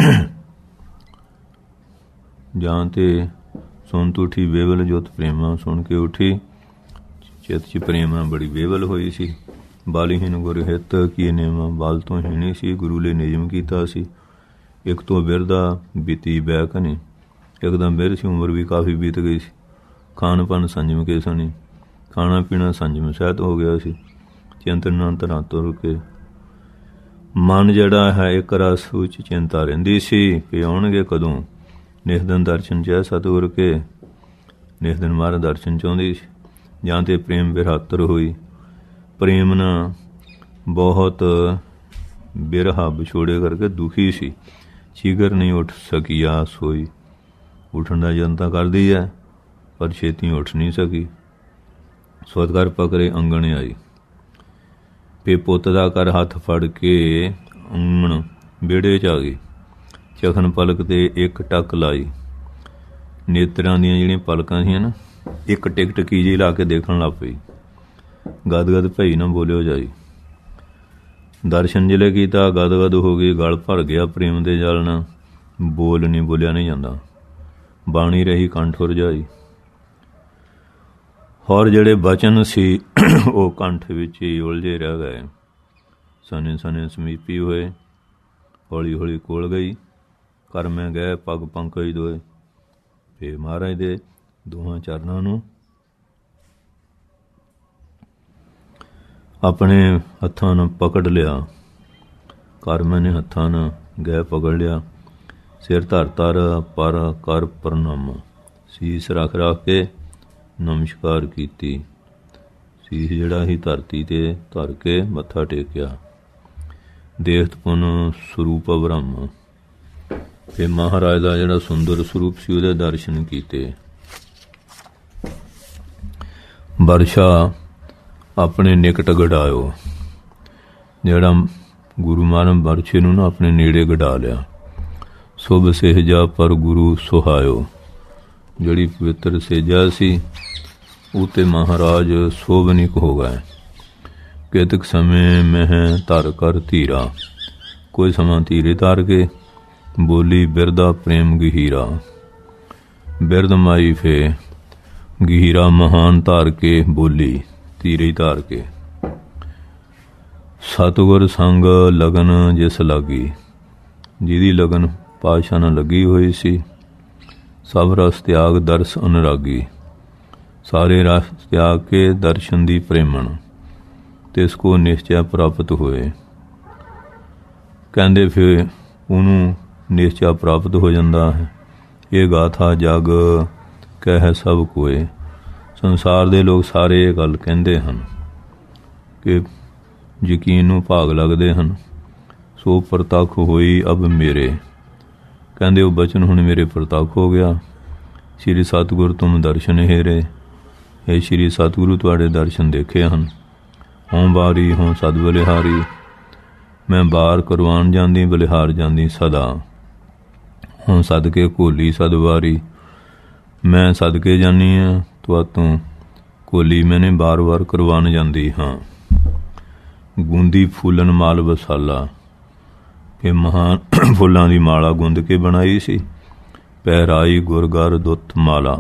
ਜਾਂ ਤੇ ਸੁਣ ਤੋਂ ਉੱਠੀ ਬੇਵਲ ਜੁਤ ਪ੍ਰੇਮਾ। ਸੁਣ ਕੇ ਉੱਠੀ ਚਿੱਤ 'ਚ ਪ੍ਰੇਮ ਨਾਲ ਬੜੀ ਬੇਵਲ ਹੋਈ ਸੀ। ਬਾਲੀਹੀਨ ਗੁਰਹਿਤ ਕੀ ਨੇਮ। ਬਲ ਤੋਂ ਹੀਣੀ ਸੀ, ਗੁਰੂ ਲਈ ਨਿਯਮ ਕੀਤਾ ਸੀ। ਇੱਕ ਤੋਂ ਬਿਰਦਾ ਬੀਤੀ ਬੈਕ ਨਹੀਂ। ਇੱਕਦਮ ਬਿਰ ਸੀ, ਉਮਰ ਵੀ ਕਾਫੀ ਬੀਤ ਗਈ ਸੀ। ਖਾਣ ਪਾਣ ਸੰਜਮ ਕੇ ਸਣੀ। ਖਾਣਾ ਪੀਣਾ ਸੰਜਮ ਸਹਿਤ ਹੋ ਗਿਆ ਸੀ। ਚਿੰਤਨ ਤਰਾਂ ਤੁਰ ਕੇ ਮਨ ਜਿਹੜਾ ਹੈ ਇੱਕ ਰਸ ਵਿੱਚ ਚਿੰਤਾ ਰਹਿੰਦੀ ਸੀ ਕਿ ਆਉਣਗੇ ਕਦੋਂ। ਨਿਖ ਦਿਨ ਦਰਸ਼ਨ ਚੈ ਸਤਿਗੁਰ ਕੇ। ਇਸ ਦਿਨ ਮਹਾਰਾਜ ਦਰਸ਼ਨ ਚਾਹੁੰਦੀ ਸੀ, ਜਾਂ ਤੇ ਪ੍ਰੇਮ ਵਿਰਾਤਰ ਹੋਈ। ਪ੍ਰੇਮ ਨਾ ਬਹੁਤ ਬਿਰਹਾ ਵਿਛੋੜੇ ਕਰਕੇ ਦੁਖੀ ਸੀ। ਚੀਗਰ ਨਹੀਂ ਉੱਠ ਸਕੀ ਆਸ ਹੋਈ। ਉੱਠਣ ਦਾ ਯਤਨ ਤਾਂ ਕਰਦੀ ਹੈ ਪਰ ਛੇਤੀ ਉੱਠ ਨਹੀਂ ਸਕੀ। ਸੁਤ ਕਰ ਪਕੜੇ ਅੰਗਣ ਆਈ। ਫੇ ਪੁੱਤ ਦਾ ਕਰ ਹੱਥ ਫੜ ਕੇ ਅੰਗਣ ਵਿਹੜੇ 'ਚ ਆ ਗਈ। ਚਖਨ ਪਲਕ ਤੇ ਇੱਕ ਟੱਕ ਲਾਈ। ਨੇਤਰਾਂ ਦੀਆਂ ਜਿਹੜੀਆਂ ਪਲਕਾਂ ਸੀਆਂ ਨਾ, ਇੱਕ ਟਿਕ ਟਕੀ ਜਿਹੀ ਲਾ ਕੇ ਦੇਖਣ ਲੱਗ ਪਈ। ਗਦਗਦ ਭਈ ਨਾ ਬੋਲਿਓ ਜਾਈ। ਦਰਸ਼ਨ ਜਿਲੇ ਕੀਤਾ ਗਦਗਦ ਹੋ ਗਈ। ਗਲ ਭਰ ਗਿਆ ਪ੍ਰੇਮ ਦੇ ਜਲ ਨਾਲ। ਬੋਲ ਨਹੀਂ ਬੋਲਿਆ ਨਹੀਂ ਜਾਂਦਾ। ਬਾਣੀ ਰਹੀ ਕੰਠ ਉਰਝਾਈ। ਹੋਰ ਜਿਹੜੇ ਬਚਨ ਸੀ ਉਹ ਕੰਠ ਵਿੱਚ ਹੀ ਉਲਝੇ ਰਹਿ ਗਏ। ਸਨੇ ਸਨੇ ਸਮੀਪੀ ਹੋਏ। ਹੌਲੀ ਹੌਲੀ ਕੋਲ ਗਈ। ਕਰ ਮੈਂ ਗਏ ਪੱਗ ਪੰਕਜ ਦੋਏ। ਫੇਰ ਮਹਾਰਾਜ ਦੇ ਦੋਹਾਂ ਚਰਨਾਂ ਨੂੰ ਆਪਣੇ ਹੱਥਾਂ ਨਾਲ ਪਕੜ ਲਿਆ। ਕਰ ਮੈਨੇ ਹੱਥਾਂ ਨਾਲ ਗਏ ਪਕੜ ਲਿਆ। ਸਿਰ ਧਰ ਧਰ ਪਰ ਕਰ ਪ੍ਰਣਾਮ। ਸੀਸ ਰੱਖ ਰੱਖ ਕੇ ਨਮਸਕਾਰ ਕੀਤੀ। ਸੀਸ ਜਿਹੜਾ ਹੀ ਧਰਤੀ 'ਤੇ ਧਰ ਕੇ ਮੱਥਾ ਟੇਕਿਆ। ਦੇਖਤ ਪੁਨ ਸਰੂਪ ਬ੍ਰਹਮ। ਫਿਰ ਮਹਾਰਾਜ ਦਾ ਜਿਹੜਾ ਸੁੰਦਰ ਸਰੂਪ ਸੀ ਉਹਦੇ ਦਰਸ਼ਨ ਕੀਤੇ। ਵਰਸ਼ਾ ਆਪਣੇ ਨਿਕਟ ਗਡਾਇਓ। ਜਿਹੜਾ ਗੁਰੂ ਮਹਾਰਾਜ ਵਰਸ਼ੇ ਨੂੰ ਨਾ ਆਪਣੇ ਨੇੜੇ ਗਡਾ ਲਿਆ। ਸੁਭ ਸੇਜਾ ਪਰ ਗੁਰੂ ਸੁਹਾਇਓ। ਜਿਹੜੀ ਪਵਿੱਤਰ ਸੇਜਾ ਸੀ ਉਹ 'ਤੇ ਮਹਾਰਾਜ ਸੋਭਨੀਕ ਹੋ ਗਏ। ਕੇਤਕ ਸਮੇਂ ਮਹਿ ਧਰ ਕਰ ਧੀਰਾ। ਕੋਈ ਸਮਾਂ ਧੀਰੇ ਧਾਰ ਕੇ ਬੋਲੀ ਬਿਰਦਾ ਪ੍ਰੇਮ ਗਹੀਰਾ। ਬਿਰਦ ਮਾਈ ਫੇ ਗਹੀਰਾ ਮਹਾਨ ਧਾਰ ਕੇ ਬੋਲੀ ਧੀਰੇ ਧਾਰ ਕੇ। ਸਤਿਗੁਰ ਸੰਗ ਲਗਨ ਜਿਸ ਲਾਗੀ। ਜਿਹਦੀ ਲਗਨ ਪਾਤਸ਼ਾਹ ਨਾਲ ਲੱਗੀ ਹੋਈ ਸੀ। ਸਭ ਰਸ ਤਿਆਗ ਦਰਸ ਅਨੁਰਾਗੀ। ਸਾਰੇ ਰਸ ਤਿਆਗ ਕੇ ਦਰਸ਼ਨ ਦੀ ਪ੍ਰੇਮਣ। ਤਿਸ ਕੋ ਨਿਸ਼ਚੈ ਪ੍ਰਾਪਤ ਹੋਏ। ਕਹਿੰਦੇ ਫਿਰ ਉਹਨੂੰ ਨਿਸ਼ਚੈ ਪ੍ਰਾਪਤ ਹੋ ਜਾਂਦਾ ਹੈ। ਇਹ ਗਾਥਾ ਜਗ ਕਹਿ ਸਭ ਕੋਏ। ਸੰਸਾਰ ਦੇ ਲੋਕ ਸਾਰੇ ਇਹ ਗੱਲ ਕਹਿੰਦੇ ਹਨ ਕਿ ਯਕੀਨ ਨੂੰ ਭਾਗ ਲੱਗਦੇ ਹਨ। ਸੋ ਪ੍ਰਤੱਖ ਹੋਈ ਅਬ ਮੇਰੇ। ਕਹਿੰਦੇ ਉਹ ਬਚਨ ਹੁਣ ਮੇਰੇ ਪ੍ਰਤੱਖ ਹੋ ਗਿਆ। ਸ਼੍ਰੀ ਸਤਿਗੁਰ ਤੁਮ ਦਰਸ਼ਨ ਹੇਰੇ। ਇਹ ਸ਼੍ਰੀ ਸਤਿਗੁਰੂ ਤੁਹਾਡੇ ਦਰਸ਼ਨ ਦੇਖੇ ਹਨ। ਹੋਂ ਬਾਰੀ ਹੋਂ ਸਦ ਬਲਿਹਾਰੀ। ਮੈਂ ਬਾਰ ਕਰਵਾਉਣ ਜਾਂਦੀ ਬਲਿਹਾਰ ਜਾਂਦੀ ਸਦਾ। ਹੁਣ ਸਦਕੇ ਘੋਲੀ ਸਦ ਵਾਰੀ। ਮੈਂ ਸਦਕੇ ਜਾਂਦੀ ਹਾਂ ਤੁਹਾਤੋਂ ਘੋਲੀ ਮੈਨੇ ਬਾਰ ਵਾਰ ਕਰਵਾਉਣ ਜਾਂਦੀ ਹਾਂ। ਗੂੰਦੀ ਫੁੱਲਨ ਮਾਲ ਵਸਾਲਾ। ਇਹ ਮਹਾਨ ਫੁੱਲਾਂ ਦੀ ਮਾਲਾ ਗੁੰਦ ਕੇ ਬਣਾਈ ਸੀ। ਪਹਿਰਾਈ ਗੁਰਗਰ ਦੁੱਤ ਮਾਲਾ।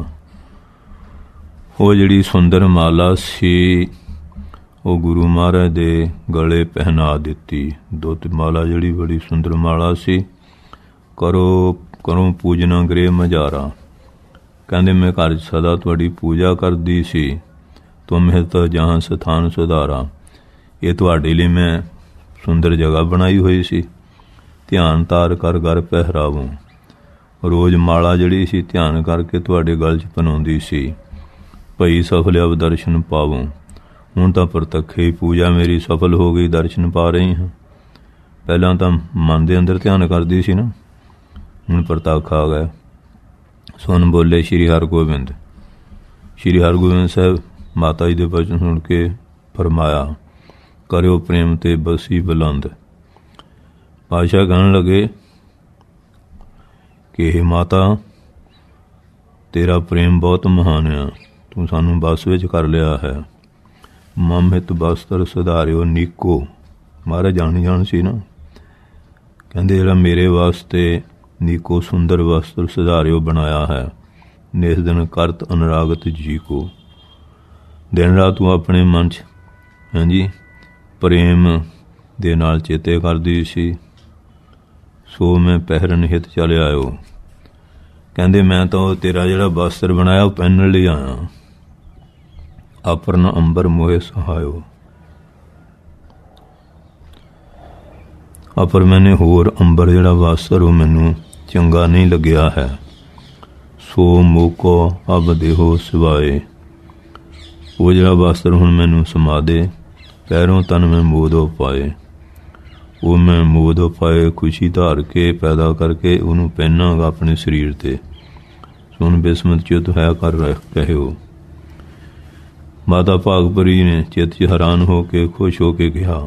ਉਹ ਜਿਹੜੀ ਸੁੰਦਰ ਮਾਲਾ ਸੀ ਉਹ ਗੁਰੂ ਮਹਾਰਾਜ ਦੇ ਗਲੇ ਪਹਿਨਾ ਦਿੱਤੀ। ਦੁੱਤ ਮਾਲਾ ਜਿਹੜੀ ਬੜੀ ਸੁੰਦਰ ਮਾਲਾ ਸੀ। ਕਰੋ ਕਰੋ ਪੂਜਨਾ ਗ੍ਰਹਿ ਮਝਾਰਾ। ਕਹਿੰਦੇ ਮੈਂ ਘਰ 'ਚ ਸਦਾ ਤੁਹਾਡੀ ਪੂਜਾ ਕਰਦੀ ਸੀ। ਤੁਮ ਹਿਤ ਜਹਾਂ ਸਥਾਨ ਸੁਧਾਰਾ। ਇਹ ਤੁਹਾਡੇ ਲਈ ਮੈਂ ਸੁੰਦਰ ਜਗ੍ਹਾ ਬਣਾਈ ਹੋਈ ਸੀ। ਧਿਆਨ ਤਾਰ ਕਰ ਗਰ ਪਹਿਰਾਵੂੰ। ਰੋਜ਼ ਮਾਲਾ ਜਿਹੜੀ ਸੀ ਧਿਆਨ ਕਰਕੇ ਤੁਹਾਡੇ ਗਲ 'ਚ ਪਹਿਨਾਉਂਦੀ ਸੀ। ਭਈ ਸਫਲ ਅਬ ਦਰਸ਼ਨ ਪਾਵੂੰ। ਹੁਣ ਤਾਂ ਪ੍ਰਤੱਖੇ ਹੀ ਪੂਜਾ ਮੇਰੀ ਸਫਲ ਹੋ ਗਈ। ਦਰਸ਼ਨ ਪਾ ਰਹੀ ਹਾਂ। ਪਹਿਲਾਂ ਤਾਂ ਮਨ ਦੇ ਅੰਦਰ ਧਿਆਨ ਕਰਦੀ ਸੀ ਨਾ, ਹੁਣ ਪ੍ਰਤੱਖ ਆ ਗਿਆ। ਸੁਣ ਬੋਲੇ ਸ਼੍ਰੀ ਹਰਗੋਬਿੰਦ। ਸ਼੍ਰੀ ਹਰਗੋਬਿੰਦ ਸਾਹਿਬ ਮਾਤਾ ਜੀ ਦੇ ਬਚਨ ਸੁਣ ਕੇ ਫਰਮਾਇਆ ਕਰਿਓ ਪ੍ਰੇਮ ਤੇ ਬਸੀ ਬੁਲੰਦ। ਪਾਤਸ਼ਾਹ ਕਹਿਣ ਲੱਗੇ ਕਿ ਇਹ ਮਾਤਾ ਤੇਰਾ ਪ੍ਰੇਮ ਬਹੁਤ ਮਹਾਨ ਆ। ਤੂੰ ਸਾਨੂੰ ਬਸ ਵਿੱਚ ਕਰ ਲਿਆ ਹੈ। ਮਮਹਿਤ ਬਸਤਰ ਸੁਧਾਰਿਓ ਨੀਕੋ। ਮਹਾਰਾਜ ਜਾਣੀ ਜਾਣ ਸੀ ਨਾ। ਕਹਿੰਦੇ ਜਿਹੜਾ ਮੇਰੇ ਵਾਸਤੇ ਨੀਕੋ ਸੁੰਦਰ ਵਸਤਰ ਸੁਧਾਰਿਓ ਬਣਾਇਆ ਹੈ। ਨਿਸ ਦਿਨ ਕਰਤ ਅਨੁਰਾਗਤ ਜੀ ਕੋ। ਦਿਨ ਰਾਤ ਤੂੰ ਆਪਣੇ ਮਨ 'ਚ ਹਾਂਜੀ ਪ੍ਰੇਮ ਦੇ ਨਾਲ ਚੇਤੇ ਕਰਦੀ ਸੀ। ਸੋ ਮੈਂ ਪਹਿਰਨ ਹਿਤ ਚੱਲ ਆਇਓ। ਕਹਿੰਦੇ ਮੈਂ ਤਾਂ ਉਹ ਤੇਰਾ ਜਿਹੜਾ ਵਸਤਰ ਬਣਾਇਆ ਉਹ ਪਹਿਨਣ ਲਈ ਆਇਆ। ਆਪਰਨ ਅੰਬਰ ਮੋਹਿ ਸਹਾਇਓ। ਪਰ ਮੈਨੇ ਹੋਰ ਅੰਬਰ ਜਿਹੜਾ ਵਸਤਰ ਉਹ ਮੈਨੂੰ ਚੰਗਾ ਨਹੀਂ ਲੱਗਿਆ ਹੈ। ਸੋ ਮੋਕੋ ਅਬ ਦੇਹੋ ਸਿਵਾਏ। ਉਹ ਜਿਹੜਾ ਵਸਤਰ ਹੁਣ ਮੈਨੂੰ ਸਮਾ ਦੇ, ਪੈਰੋਂ ਤਨ ਮੈਂ ਮੋਦੋ ਪਾਏ। ਉਹ ਮੈਂ ਮੋਦੋ ਪਾਏ ਖੁਸ਼ੀ ਧਾਰ ਕੇ ਪੈਦਾ ਕਰਕੇ ਉਹਨੂੰ ਪਹਿਨਾਂਗਾ ਆਪਣੇ ਸਰੀਰ 'ਤੇ। ਸੁਣ ਬਿਸਮਤ ਚਿਤ ਹੈ ਕਰ ਕਹਿਓ। ਮਾਤਾ ਭਾਗਪੁਰੀ ਨੇ ਚਿੱਤ 'ਚ ਹੈਰਾਨ ਹੋ ਕੇ ਖੁਸ਼ ਹੋ ਕੇ ਕਿਹਾ,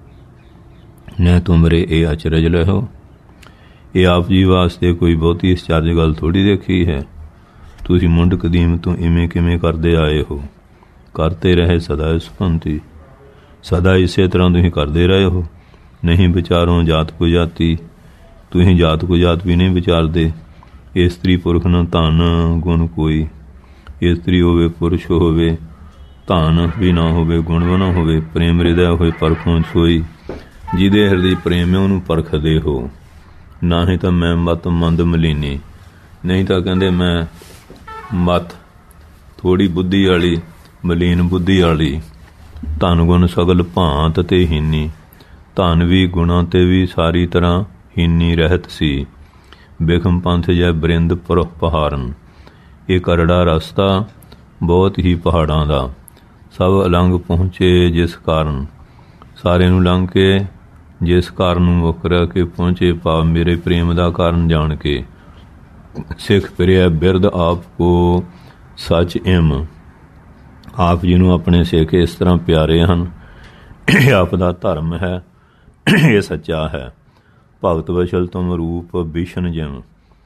ਨੇ ਤੁਮਰੇ ਇਹ ਅਚਰਜ ਲਹੋ। ਇਹ ਆਪ ਜੀ ਵਾਸਤੇ ਕੋਈ ਬਹੁਤੀ ਅਚਰਜ ਗੱਲ ਥੋੜ੍ਹੀ ਦੇਖੀ ਹੈ। ਤੁਸੀਂ ਮੁੰਡ ਕਦੀਮ ਤੋਂ ਇਵੇਂ ਕਿਵੇਂ ਕਰਦੇ ਆਏ ਹੋ? ਕਰਤੇ ਰਹੇ ਸਦਾ ਇਸ ਭੰਤੀ। ਸਦਾ ਇਸੇ ਤਰ੍ਹਾਂ ਤੁਸੀਂ ਕਰਦੇ ਰਹੇ ਹੋ। ਨਹੀਂ ਵਿਚਾਰੋ ਜਾਤ ਕੋ ਜਾਤੀ। ਤੁਸੀਂ ਜਾਤ ਕੋ ਜਾਤ ਵੀ ਨਹੀਂ ਵਿਚਾਰਦੇ। ਇਸਤਰੀ ਪੁਰਖ ਨਾ ਧਨ ਗੁਣ ਕੋਈ। ਇਸਤਰੀ ਹੋਵੇ ਪੁਰਸ਼ ਹੋਵੇ, ਧਨ ਵੀ ਨਾ ਹੋਵੇ, ਗੁਣ ਵੀ ਨਾ ਹੋਵੇ, ਪ੍ਰੇਮ ਹਿਰਦੈ ਹੋਏ ਪਰਖੋਂ ਸੋਈ। ਜਿਹਦੇ ਹਿਰਦੇ ਪ੍ਰੇਮ ਹੈ ਉਹਨੂੰ ਪਰਖਦੇ ਹੋ। ਨਾ ਹੀ ਤਾਂ ਮੈਂ ਮਤ ਮੰਦ ਮਲੀਨੀ। ਨਹੀਂ ਤਾਂ ਕਹਿੰਦੇ ਮੈਂ ਮਤ ਥੋੜ੍ਹੀ ਬੁੱਧੀ ਵਾਲੀ, ਮਲੀਨ ਬੁੱਧੀ ਵਾਲੀ। ਧਨ ਗੁਣ ਸਗਲ ਭਾਂਤ ਤੇ ਹੀਨੀ। ਧਨ ਵੀ ਗੁਣਾਂ 'ਤੇ ਵੀ ਸਾਰੀ ਤਰ੍ਹਾਂ ਹੀਨੀ ਰਹਿਤ ਸੀ। ਬਿਖਮ ਪੰਥ ਜੈ ਬਰਿੰਦ ਪਰ ਪਹਾਰਨ। ਇਹ ਕਰੜਾ ਰਸਤਾ ਬਹੁਤ ਹੀ ਪਹਾੜਾਂ ਦਾ। ਸਭ ਅਲੰਘ ਪਹੁੰਚੇ ਜਿਸ ਕਾਰਨ। ਸਾਰਿਆਂ ਨੂੰ ਲੰਘ ਕੇ ਜਿਸ ਕਾਰਨ ਨੂੰ ਮੁੱਖ ਰਹਿ ਕੇ ਪਹੁੰਚੇ, ਭਾਵ ਮੇਰੇ ਪ੍ਰੇਮ ਦਾ ਕਾਰਨ ਜਾਣ ਕੇ। ਸਿੱਖ ਫਿਰਿਆ ਬਿਰਦ ਆਪ ਕੋ ਸੱਚ ਇਮ। ਆਪ ਜੀ ਨੂੰ ਆਪਣੇ ਸਿੱਖ ਇਸ ਤਰ੍ਹਾਂ ਪਿਆਰੇ ਹਨ। ਇਹ ਆਪ ਦਾ ਧਰਮ ਹੈ, ਇਹ ਸੱਚਾ ਹੈ। ਭਗਤ ਵਛਲ ਤੁਮ ਰੂਪ ਬਿਸ਼ਨ ਜਿਮ।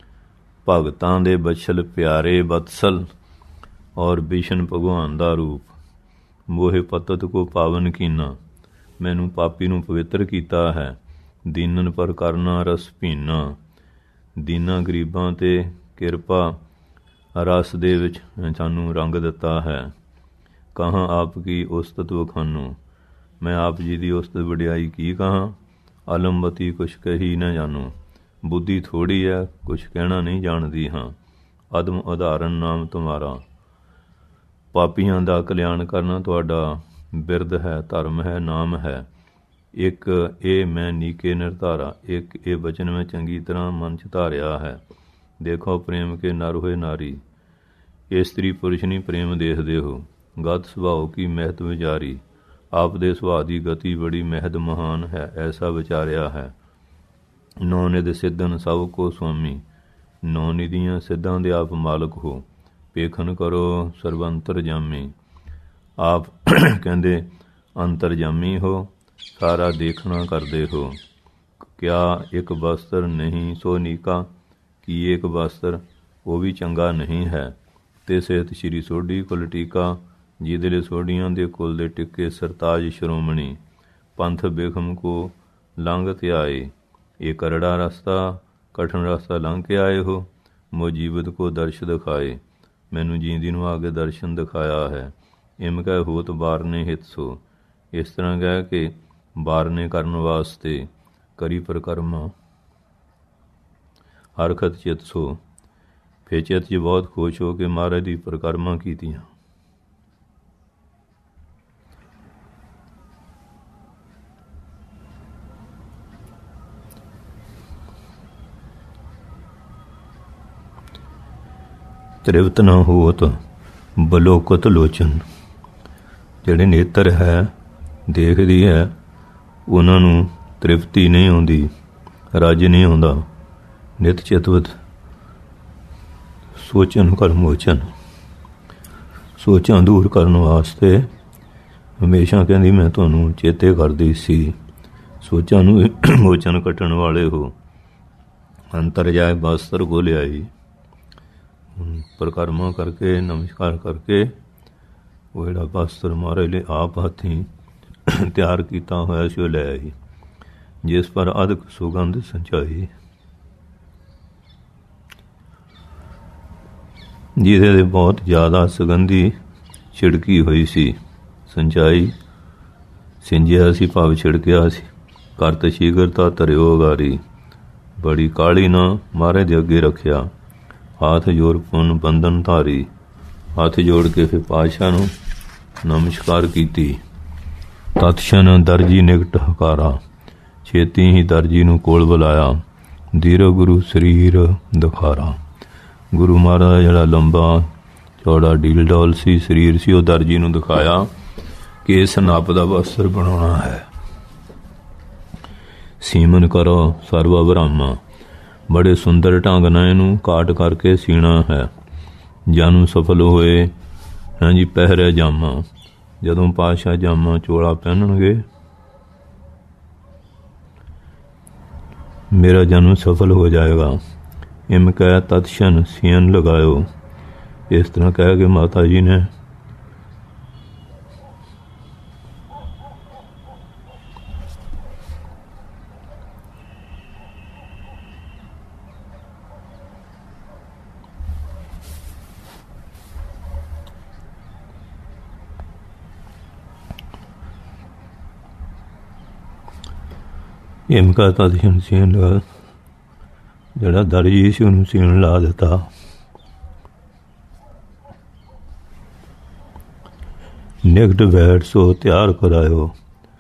ਭਗਤਾਂ ਦੇ ਬਛਲ ਪਿਆਰੇ ਬਤਸਲ ਔਰ ਬਿਸ਼ਨ ਭਗਵਾਨ ਦਾ ਰੂਪ। ਮੋਹਿ ਪਤਤ ਕੋ ਪਾਵਨ ਕੀਨਾ। ਮੈਨੂੰ ਪਾਪੀ ਨੂੰ ਪਵਿੱਤਰ ਕੀਤਾ ਹੈ। ਦੀਨਨ ਪਰ ਕਰਨਾ ਰਸ ਪੀਨਾ। ਦੀਨਾਂ ਗਰੀਬਾਂ 'ਤੇ ਕਿਰਪਾ ਰਸ ਦੇ ਵਿੱਚ ਸਾਨੂੰ ਰੰਗ ਦਿੱਤਾ ਹੈ। ਕਹਾਂ ਆਪ ਕੀ ਉਸਤਤ ਵਖਾਨੋ। ਮੈਂ ਆਪ ਜੀ ਦੀ ਉਸਤਤ ਵਡਿਆਈ ਕੀ ਕਹਾਂ। ਅਲੰਬਤੀ ਕੁਛ ਕਹੀ ਨਾ ਜਾਣੋ। ਬੁੱਧੀ ਥੋੜ੍ਹੀ ਹੈ, ਕੁਛ ਕਹਿਣਾ ਨਹੀਂ ਜਾਣਦੀ ਹਾਂ। ਅਦਮ ਉਦਾਹਰਨ ਨਾਮ ਤੁਮਾਰਾ। ਪਾਪੀਆਂ ਦਾ ਕਲਿਆਣ ਕਰਨਾ ਤੁਹਾਡਾ ਬਿਰਦ ਹੈ, ਧਰਮ ਹੈ, ਨਾਮ ਹੈ। ਇੱਕ ਇਹ ਮੈਂ ਨੀਕੇ ਨਿਰਧਾਰਾ। ਇੱਕ ਇਹ ਬਚਨ ਮੈਂ ਚੰਗੀ ਤਰ੍ਹਾਂ ਮਨ 'ਚ ਧਾਰਿਆ ਹੈ। ਦੇਖੋ ਪ੍ਰੇਮ ਕੇ ਨਰ ਹੋਏ ਨਾਰੀ। ਇਸਤਰੀ ਪੁਰਸ਼ ਨਹੀਂ ਪ੍ਰੇਮ ਦੇਖਦੇ ਹੋ। ਗਤ ਸੁਭਾਅ ਕੀ ਮਹਿਤ ਵਿਚਾਰੀ। ਆਪ ਦੇ ਸੁਭਾਅ ਦੀ ਗਤੀ ਬੜੀ ਮਹਿਦ ਮਹਾਨ ਹੈ, ਐਸਾ ਵਿਚਾਰਿਆ ਹੈ। ਨੌ ਨਿਧ ਸਿੱਧਨ ਸਭ ਕੋ ਸੁਆਮੀ। ਨੌ ਨਿਧੀਆਂ ਸਿੱਧਾਂ ਦੇ ਆਪ ਮਾਲਕ ਹੋ। ਪੇਖਨ ਕਰੋ ਸਰਬੰਤਰਜਾਮੀ। ਆਪ ਕਹਿੰਦੇ ਅੰਤਰਜਾਮੀ ਹੋ, ਸਾਰਾ ਦੇਖਣਾ ਕਰਦੇ ਹੋ। ਕਿਆ ਇੱਕ ਬਸਤਰ ਨਹੀਂ ਸੋ ਨੀਕਾ। ਕੀ ਇੱਕ ਬਸਤਰ ਉਹ ਵੀ ਚੰਗਾ ਨਹੀਂ ਹੈ। ਤੇ ਸਿਹਤ ਸ਼੍ਰੀ ਸੋਢੀ ਕੁਲ ਟੀਕਾ। ਜਿਹਦੇ ਲਈ ਸੋਢੀਆਂ ਦੇ ਕੁਲ ਦੇ ਟਿੱਕੇ ਸਰਤਾਜ ਸ਼੍ਰੋਮਣੀ। ਪੰਥ ਬਿਖਮ ਕੋ ਲੰਘ ਤੇ ਆਏ। ਇਹ ਕਰੜਾ ਰਸਤਾ, ਕਠਿਨ ਰਸਤਾ ਲੰਘ ਕੇ ਆਏ ਹੋ। ਮੋ ਜੀਵਤ ਕੋ ਦਰਸ਼ ਦਿਖਾਏ। ਮੈਨੂੰ ਜੀਂਦੀ ਨੂੰ ਆ ਕੇ ਦਰਸ਼ਨ ਦਿਖਾਇਆ ਹੈ। ਇਮ ਕਹਿ ਹੋਤ ਬਾਰਨੇ ਹਿਤ ਸੋ। ਇਸ ਤਰ੍ਹਾਂ ਕਹਿ ਕੇ ਬਾਰਨੇ ਕਰਨ ਵਾਸਤੇ ਕਰੀ ਪ੍ਰਕਰਮਾ ਹਰਕਤ ਚਿਤ ਸੋ। ਫਿਰ ਚਿੱਤ 'ਚ ਬਹੁਤ ਖੁਸ਼ ਹੋ ਕੇ ਮਹਾਰਾਜ ਦੀ ਪ੍ਰਕਰਮਾ ਕੀਤੀਆਂ। ਤ੍ਰਿਪਤ ਨਾ ਹੋਤ ਬਲੋਕਤ ਲੋਚਨ। ਜਿਹੜੇ ਨੇਤਰ ਹੈ, ਦੇਖਦੀ ਹੈ, ਉਹਨਾਂ ਨੂੰ ਤ੍ਰਿਪਤੀ ਨਹੀਂ ਆਉਂਦੀ, ਰੱਜ ਨਹੀਂ ਆਉਂਦਾ। ਨਿਤ ਚਿਤਵਤ ਸੋਚਣ ਕਰ ਮੋਚਨ। ਸੋਚਾਂ ਦੂਰ ਕਰਨ ਵਾਸਤੇ ਹਮੇਸ਼ਾ ਕਹਿੰਦੀ ਮੈਂ ਤੁਹਾਨੂੰ ਚੇਤੇ ਕਰਦੀ ਸੀ। ਸੋਚਾਂ ਨੂੰ ਮੋਚਨ ਕੱਟਣ ਵਾਲੇ ਹੋ। ਅੰਤਰ ਜਾਏ ਬਸਤਰ ਕੋ ਲਿਆਈ। ਪ੍ਰਕਰਮਾ ਕਰਕੇ ਨਮਸਕਾਰ ਕਰਕੇ ਉਹ ਜਿਹੜਾ ਬਸਤਰ ਮਹਾਰਾਜ ਲਈ ਆਪ ਹੱਥੀਂ ਤਿਆਰ ਕੀਤਾ ਹੋਇਆ ਸੀ ਉਹ ਲੈ ਆਈ। ਜਿਸ ਪਰ ਅਦਕ ਸੁਗੰਧ ਸੰਚਾਈ। ਜਿਹਦੇ ਦੇ ਬਹੁਤ ਜ਼ਿਆਦਾ ਸੁਗੰਧੀ ਛਿੜਕੀ ਹੋਈ ਸੀ। ਸੰਚਾਈ ਸਿੰਜਿਆ ਸੀ, ਭਾਵ ਛਿੜਕਿਆ ਸੀ। ਕਰਤ ਸ਼ੀਘਰਤਾ ਧਰਿਓ ਗਾਰੀ। ਬੜੀ ਕਾਹਲੀ ਨਾਲ ਮਹਾਰਾਜ ਦੇ ਅੱਗੇ ਰੱਖਿਆ। ਹੱਥ ਜੋੜ ਪੁੰਨ ਬੰਧਨ ਧਾਰੀ। ਹੱਥ ਜੋੜ ਕੇ ਫਿਰ ਪਾਤਸ਼ਾਹ ਨੂੰ ਨਮਸਕਾਰ ਕੀਤੀ। ਤਤਸ਼ਨ ਦਰਜੀ ਨਿਕਟ ਹਕਾਰਾ। ਛੇਤੀ ਹੀ ਦਰਜੀ ਨੂੰ ਕੋਲ ਬੁਲਾਇਆ। ਧੀਰੋ ਗੁਰੂ ਸਰੀਰ ਦਿਖਾਰਾ। ਗੁਰੂ ਮਹਾਰਾਜ ਦਾ ਜਿਹੜਾ ਲੰਬਾ ਚੌੜਾ ਡੀਲ ਡੋਲ ਸੀ ਸਰੀਰ ਸੀ, ਉਹ ਦਰਜੀ ਨੂੰ ਦਿਖਾਇਆ ਕਿ ਇਸ ਨੱਪ ਦਾ ਵਸਤਰ ਬਣਾਉਣਾ ਹੈ। ਸੀਮਨ ਕਰੋ ਸਰਵਾ ਬ੍ਰਹਮਾ, ਬੜੇ ਸੁੰਦਰ ਢੰਗ ਨਾਲ ਇਹਨੂੰ ਕਾਟ ਕਰਕੇ ਸੀਣਾ ਹੈ। ਜਨ ਸਫਲ ਹੋਏ ਹਾਂਜੀ ਪਹਿਰਿਆ ਜਾਮਾ, ਜਦੋਂ ਪਾਤਸ਼ਾਹ ਜਾਮਾ ਚੋਲਾ ਪਹਿਨਣਗੇ ਮੇਰਾ ਜਨਮ ਸਫਲ ਹੋ ਜਾਏਗਾ। ਇਮ ਕਹਿ ਤਤਸ਼ਨ ਸੀਨ ਲਗਾਇਓ। ਇਸ ਤਰ੍ਹਾਂ ਕਹਿ ਕੇ ਮਾਤਾ ਜੀ ਨੇ ਇਮ ਕਹਿ ਤਤਸ਼ਨ ਸੀਨ ਲਗਾ, ਜਿਹੜਾ ਦਰਜੀ ਸੀ ਉਹਨੂੰ ਸੀਨ ਲਾ ਦਿੱਤਾ। ਨਿਕਟ ਬੈਠ ਸੋ ਤਿਆਰ ਕਰਾਇਓ।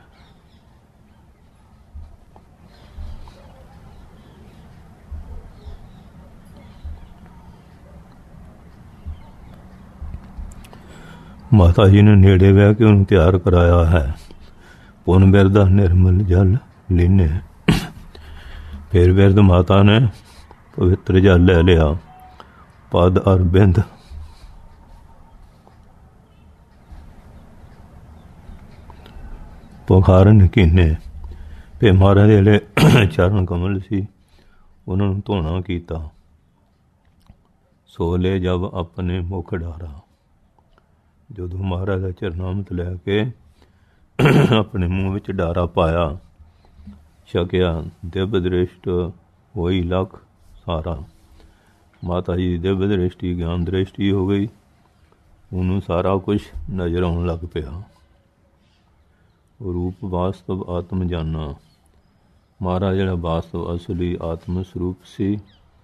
ਮਾਤਾ ਜੀ ਨੇ ਨੇੜੇ ਬਹਿ ਕੇ ਉਹਨੂੰ ਤਿਆਰ ਕਰਾਇਆ ਹੈ। ਪੁਨ ਬਿਰਦਾ ਨਿਰਮਲ ਜਲ ਲੀਨੇ, ਫਿਰ ਬਿਰਦ ਮਾਤਾ ਨੇ ਪਵਿੱਤਰ ਜਲ ਲੈ ਲਿਆ। ਪਦ ਅਰ ਬਿੰਦ ਪੁਖਾਰਨ ਕੀਨੇ, ਫਿਰ ਮਹਾਰਾਜ ਦੇ ਜਿਹੜੇ ਚਰਨ ਕਮਲ ਸੀ ਉਹਨਾਂ ਨੂੰ ਧੋਣਾ ਕੀਤਾ। ਸੋਲੇ ਜਬ ਆਪਣੇ ਮੁਖ ਡਾਰਾ, ਜਦੋਂ ਮਹਾਰਾਜ ਦਾ ਚਰਨਾਮਤ ਲੈ ਕੇ ਆਪਣੇ ਮੂੰਹ ਵਿੱਚ ਡਾਰਾ ਪਾਇਆ, ਛਕਿਆ। ਦਿਵ ਦ੍ਰਿਸ਼ਟ ਹੋਈ ਲੱਖ ਸਾਰਾ, ਮਾਤਾ ਜੀ ਦੀ ਦਿਵ ਦ੍ਰਿਸ਼ਟੀ ਗਿਆਨ ਦ੍ਰਿਸ਼ਟੀ ਹੋ ਗਈ, ਉਹਨੂੰ ਸਾਰਾ ਕੁਛ ਨਜ਼ਰ ਆਉਣ ਲੱਗ ਪਿਆ। ਰੂਪ ਵਾਸਤਵ ਆਤਮ ਜਾਨਾ, ਮਹਾਰਾਜ ਜਿਹੜਾ ਵਾਸਤਵ ਅਸਲੀ ਆਤਮ ਸਰੂਪ ਸੀ,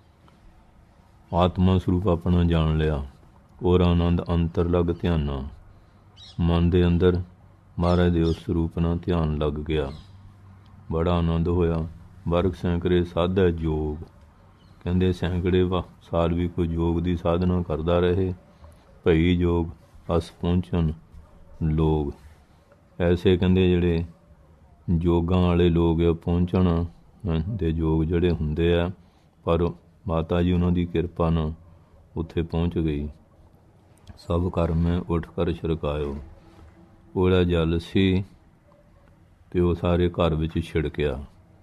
ਆਤਮਾ ਸਰੂਪ ਆਪਣਾ ਜਾਣ ਲਿਆ। ਔਰ ਆਨੰਦ ਅੰਤਰ ਲੱਗ ਧਿਆਨਾ, ਮਨ ਦੇ ਅੰਦਰ ਮਹਾਰਾਜ ਦੇ ਉਸ ਸਰੂਪ ਨਾਲ ਧਿਆਨ ਲੱਗ ਗਿਆ। ਬੜਾ ਆਨੰਦ ਹੋਇਆ। ਵਰਗ ਸੈਂਕੜੇ ਸਾਧਾ ਯੋਗ, ਕਹਿੰਦੇ ਸੈਂਕੜੇ ਵਾ ਸਾਲ ਵੀ ਕੋਈ ਯੋਗ ਦੀ ਸਾਧਨਾ ਕਰਦਾ ਰਹੇ। ਭਈ ਯੋਗ ਅਸ ਪਹੁੰਚਣ ਲੋਕ, ਐਸੇ ਕਹਿੰਦੇ ਜਿਹੜੇ ਯੋਗਾਂ ਵਾਲੇ ਲੋਕ ਆ ਪਹੁੰਚਣ ਦੇ ਯੋਗ ਜਿਹੜੇ ਹੁੰਦੇ ਆ, ਪਰ ਮਾਤਾ ਜੀ ਉਹਨਾਂ ਦੀ ਕਿਰਪਾ ਨਾਲ ਉੱਥੇ ਪਹੁੰਚ ਗਈ। ਸਭ ਘਰ ਮੈਂ ਉੱਠ ਕਰ ਛਿੜਕਾਇਓ, ਉਹਦਾ ਜਲ ਸੀ ਅਤੇ ਉਹ ਸਾਰੇ ਘਰ ਵਿੱਚ ਛਿੜਕਿਆ।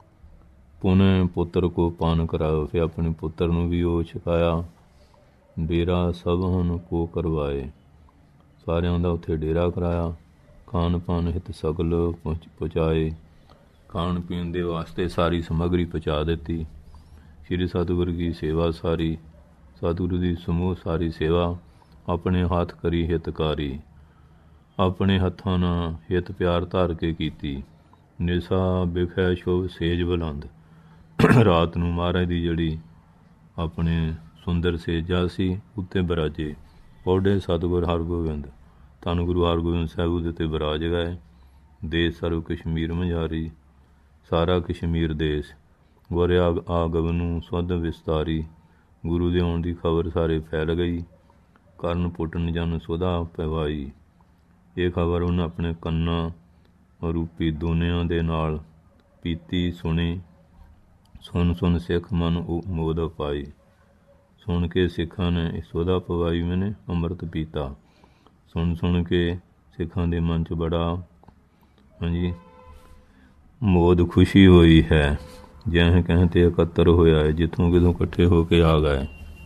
ਪੁਨਹ ਪੁੱਤਰ ਕੋ ਪਾਨ ਕਰਾਇਓ, ਫਿਰ ਆਪਣੇ ਪੁੱਤਰ ਨੂੰ ਵੀ ਉਹ ਛਕਾਇਆ। ਡੇਰਾ ਸਭਨ ਕੋ ਕਰਵਾਏ, ਸਾਰਿਆਂ ਦਾ ਉੱਥੇ ਡੇਰਾ ਕਰਾਇਆ। ਖਾਣ ਪਾਨ ਹਿਤ ਸਗਲ ਪਹੁੰਚ ਪਹੁੰਚਾਏ, ਖਾਣ ਪੀਣ ਦੇ ਵਾਸਤੇ ਸਾਰੀ ਸਮੱਗਰੀ ਪਹੁੰਚਾ ਦਿੱਤੀ। ਸ਼੍ਰੀ ਸਤਿਗੁਰ ਦੀ ਸੇਵਾ ਸਾਰੀ, ਸਤਿਗੁਰੂ ਦੀ ਸਮੂਹ ਸਾਰੀ ਸੇਵਾ ਆਪਣੇ ਹੱਥ ਕਰੀ ਹਿਤਕਾਰੀ, ਆਪਣੇ ਹੱਥਾਂ ਨਾਲ ਹਿਤ ਪਿਆਰ ਧਾਰ ਕੇ ਕੀਤੀ। ਨਿਸਾ ਬਿਖੈ ਸ਼ੁਭ ਸੇਜ ਬੁਲੰਦ, ਰਾਤ ਨੂੰ ਮਹਾਰਾਜ ਦੀ ਜਿਹੜੀ ਆਪਣੇ ਸੁੰਦਰ ਸੇਜਾ ਸੀ ਉੱਤੇ ਬਰਾਜੇ। ਪੌੜੇ ਸਤਿਗੁਰ ਹਰਗੋਬਿੰਦ, ਧੰਨ ਗੁਰੂ ਹਰਗੋਬਿੰਦ ਸਾਹਿਬ ਉਹਦੇ 'ਤੇ ਬਰਾਜ ਗਏ। ਦੇਸ਼ ਸਰਵ ਕਸ਼ਮੀਰ ਮਝਾਰੀ, ਸਾਰਾ ਕਸ਼ਮੀਰ ਦੇਸ਼। ਗੁਰ ਆਗਮ ਨੂੰ ਸੁਧ ਵਿਸਤਾਰੀ, ਗੁਰੂ ਦੇ ਆਉਣ ਦੀ ਖਬਰ ਸਾਰੇ ਫੈਲ ਗਈ। ਕਰਨ ਪੁੱਟਣ ਜਨ ਸੁਧਾ ਪਵਾਈ, ਇਹ ਖਬਰ ਉਹਨੇ ਆਪਣੇ ਕੰਨਾਂ ਰੂਪੀ ਦੋਨਿਆਂ ਦੇ ਨਾਲ ਪੀਤੀ ਸੁਣੀ। ਸੁਣ ਸੁਣ ਸਿੱਖ ਮਨ ਮੋਦ ਪਾਈ, ਸੁਣ ਕੇ ਸਿੱਖਾਂ ਨੇ ਸੁਧਾ ਪਵਾਈ, ਮੈਨੇ ਅੰਮ੍ਰਿਤ ਪੀਤਾ। ਸੁਣ ਸੁਣ ਕੇ ਸਿੱਖਾਂ ਦੇ ਮਨ 'ਚ ਬੜਾ ਹਾਂਜੀ ਮੋਦ ਖੁਸ਼ੀ ਹੋਈ ਹੈ। ਜਹ ਕਹਿ 'ਤੇ ਇਕੱਤਰ ਹੋਇਆ ਹੈ, ਜਿੱਥੋਂ ਕਿਤੋਂ ਇਕੱਠੇ ਹੋ ਕੇ ਆ ਗਏ।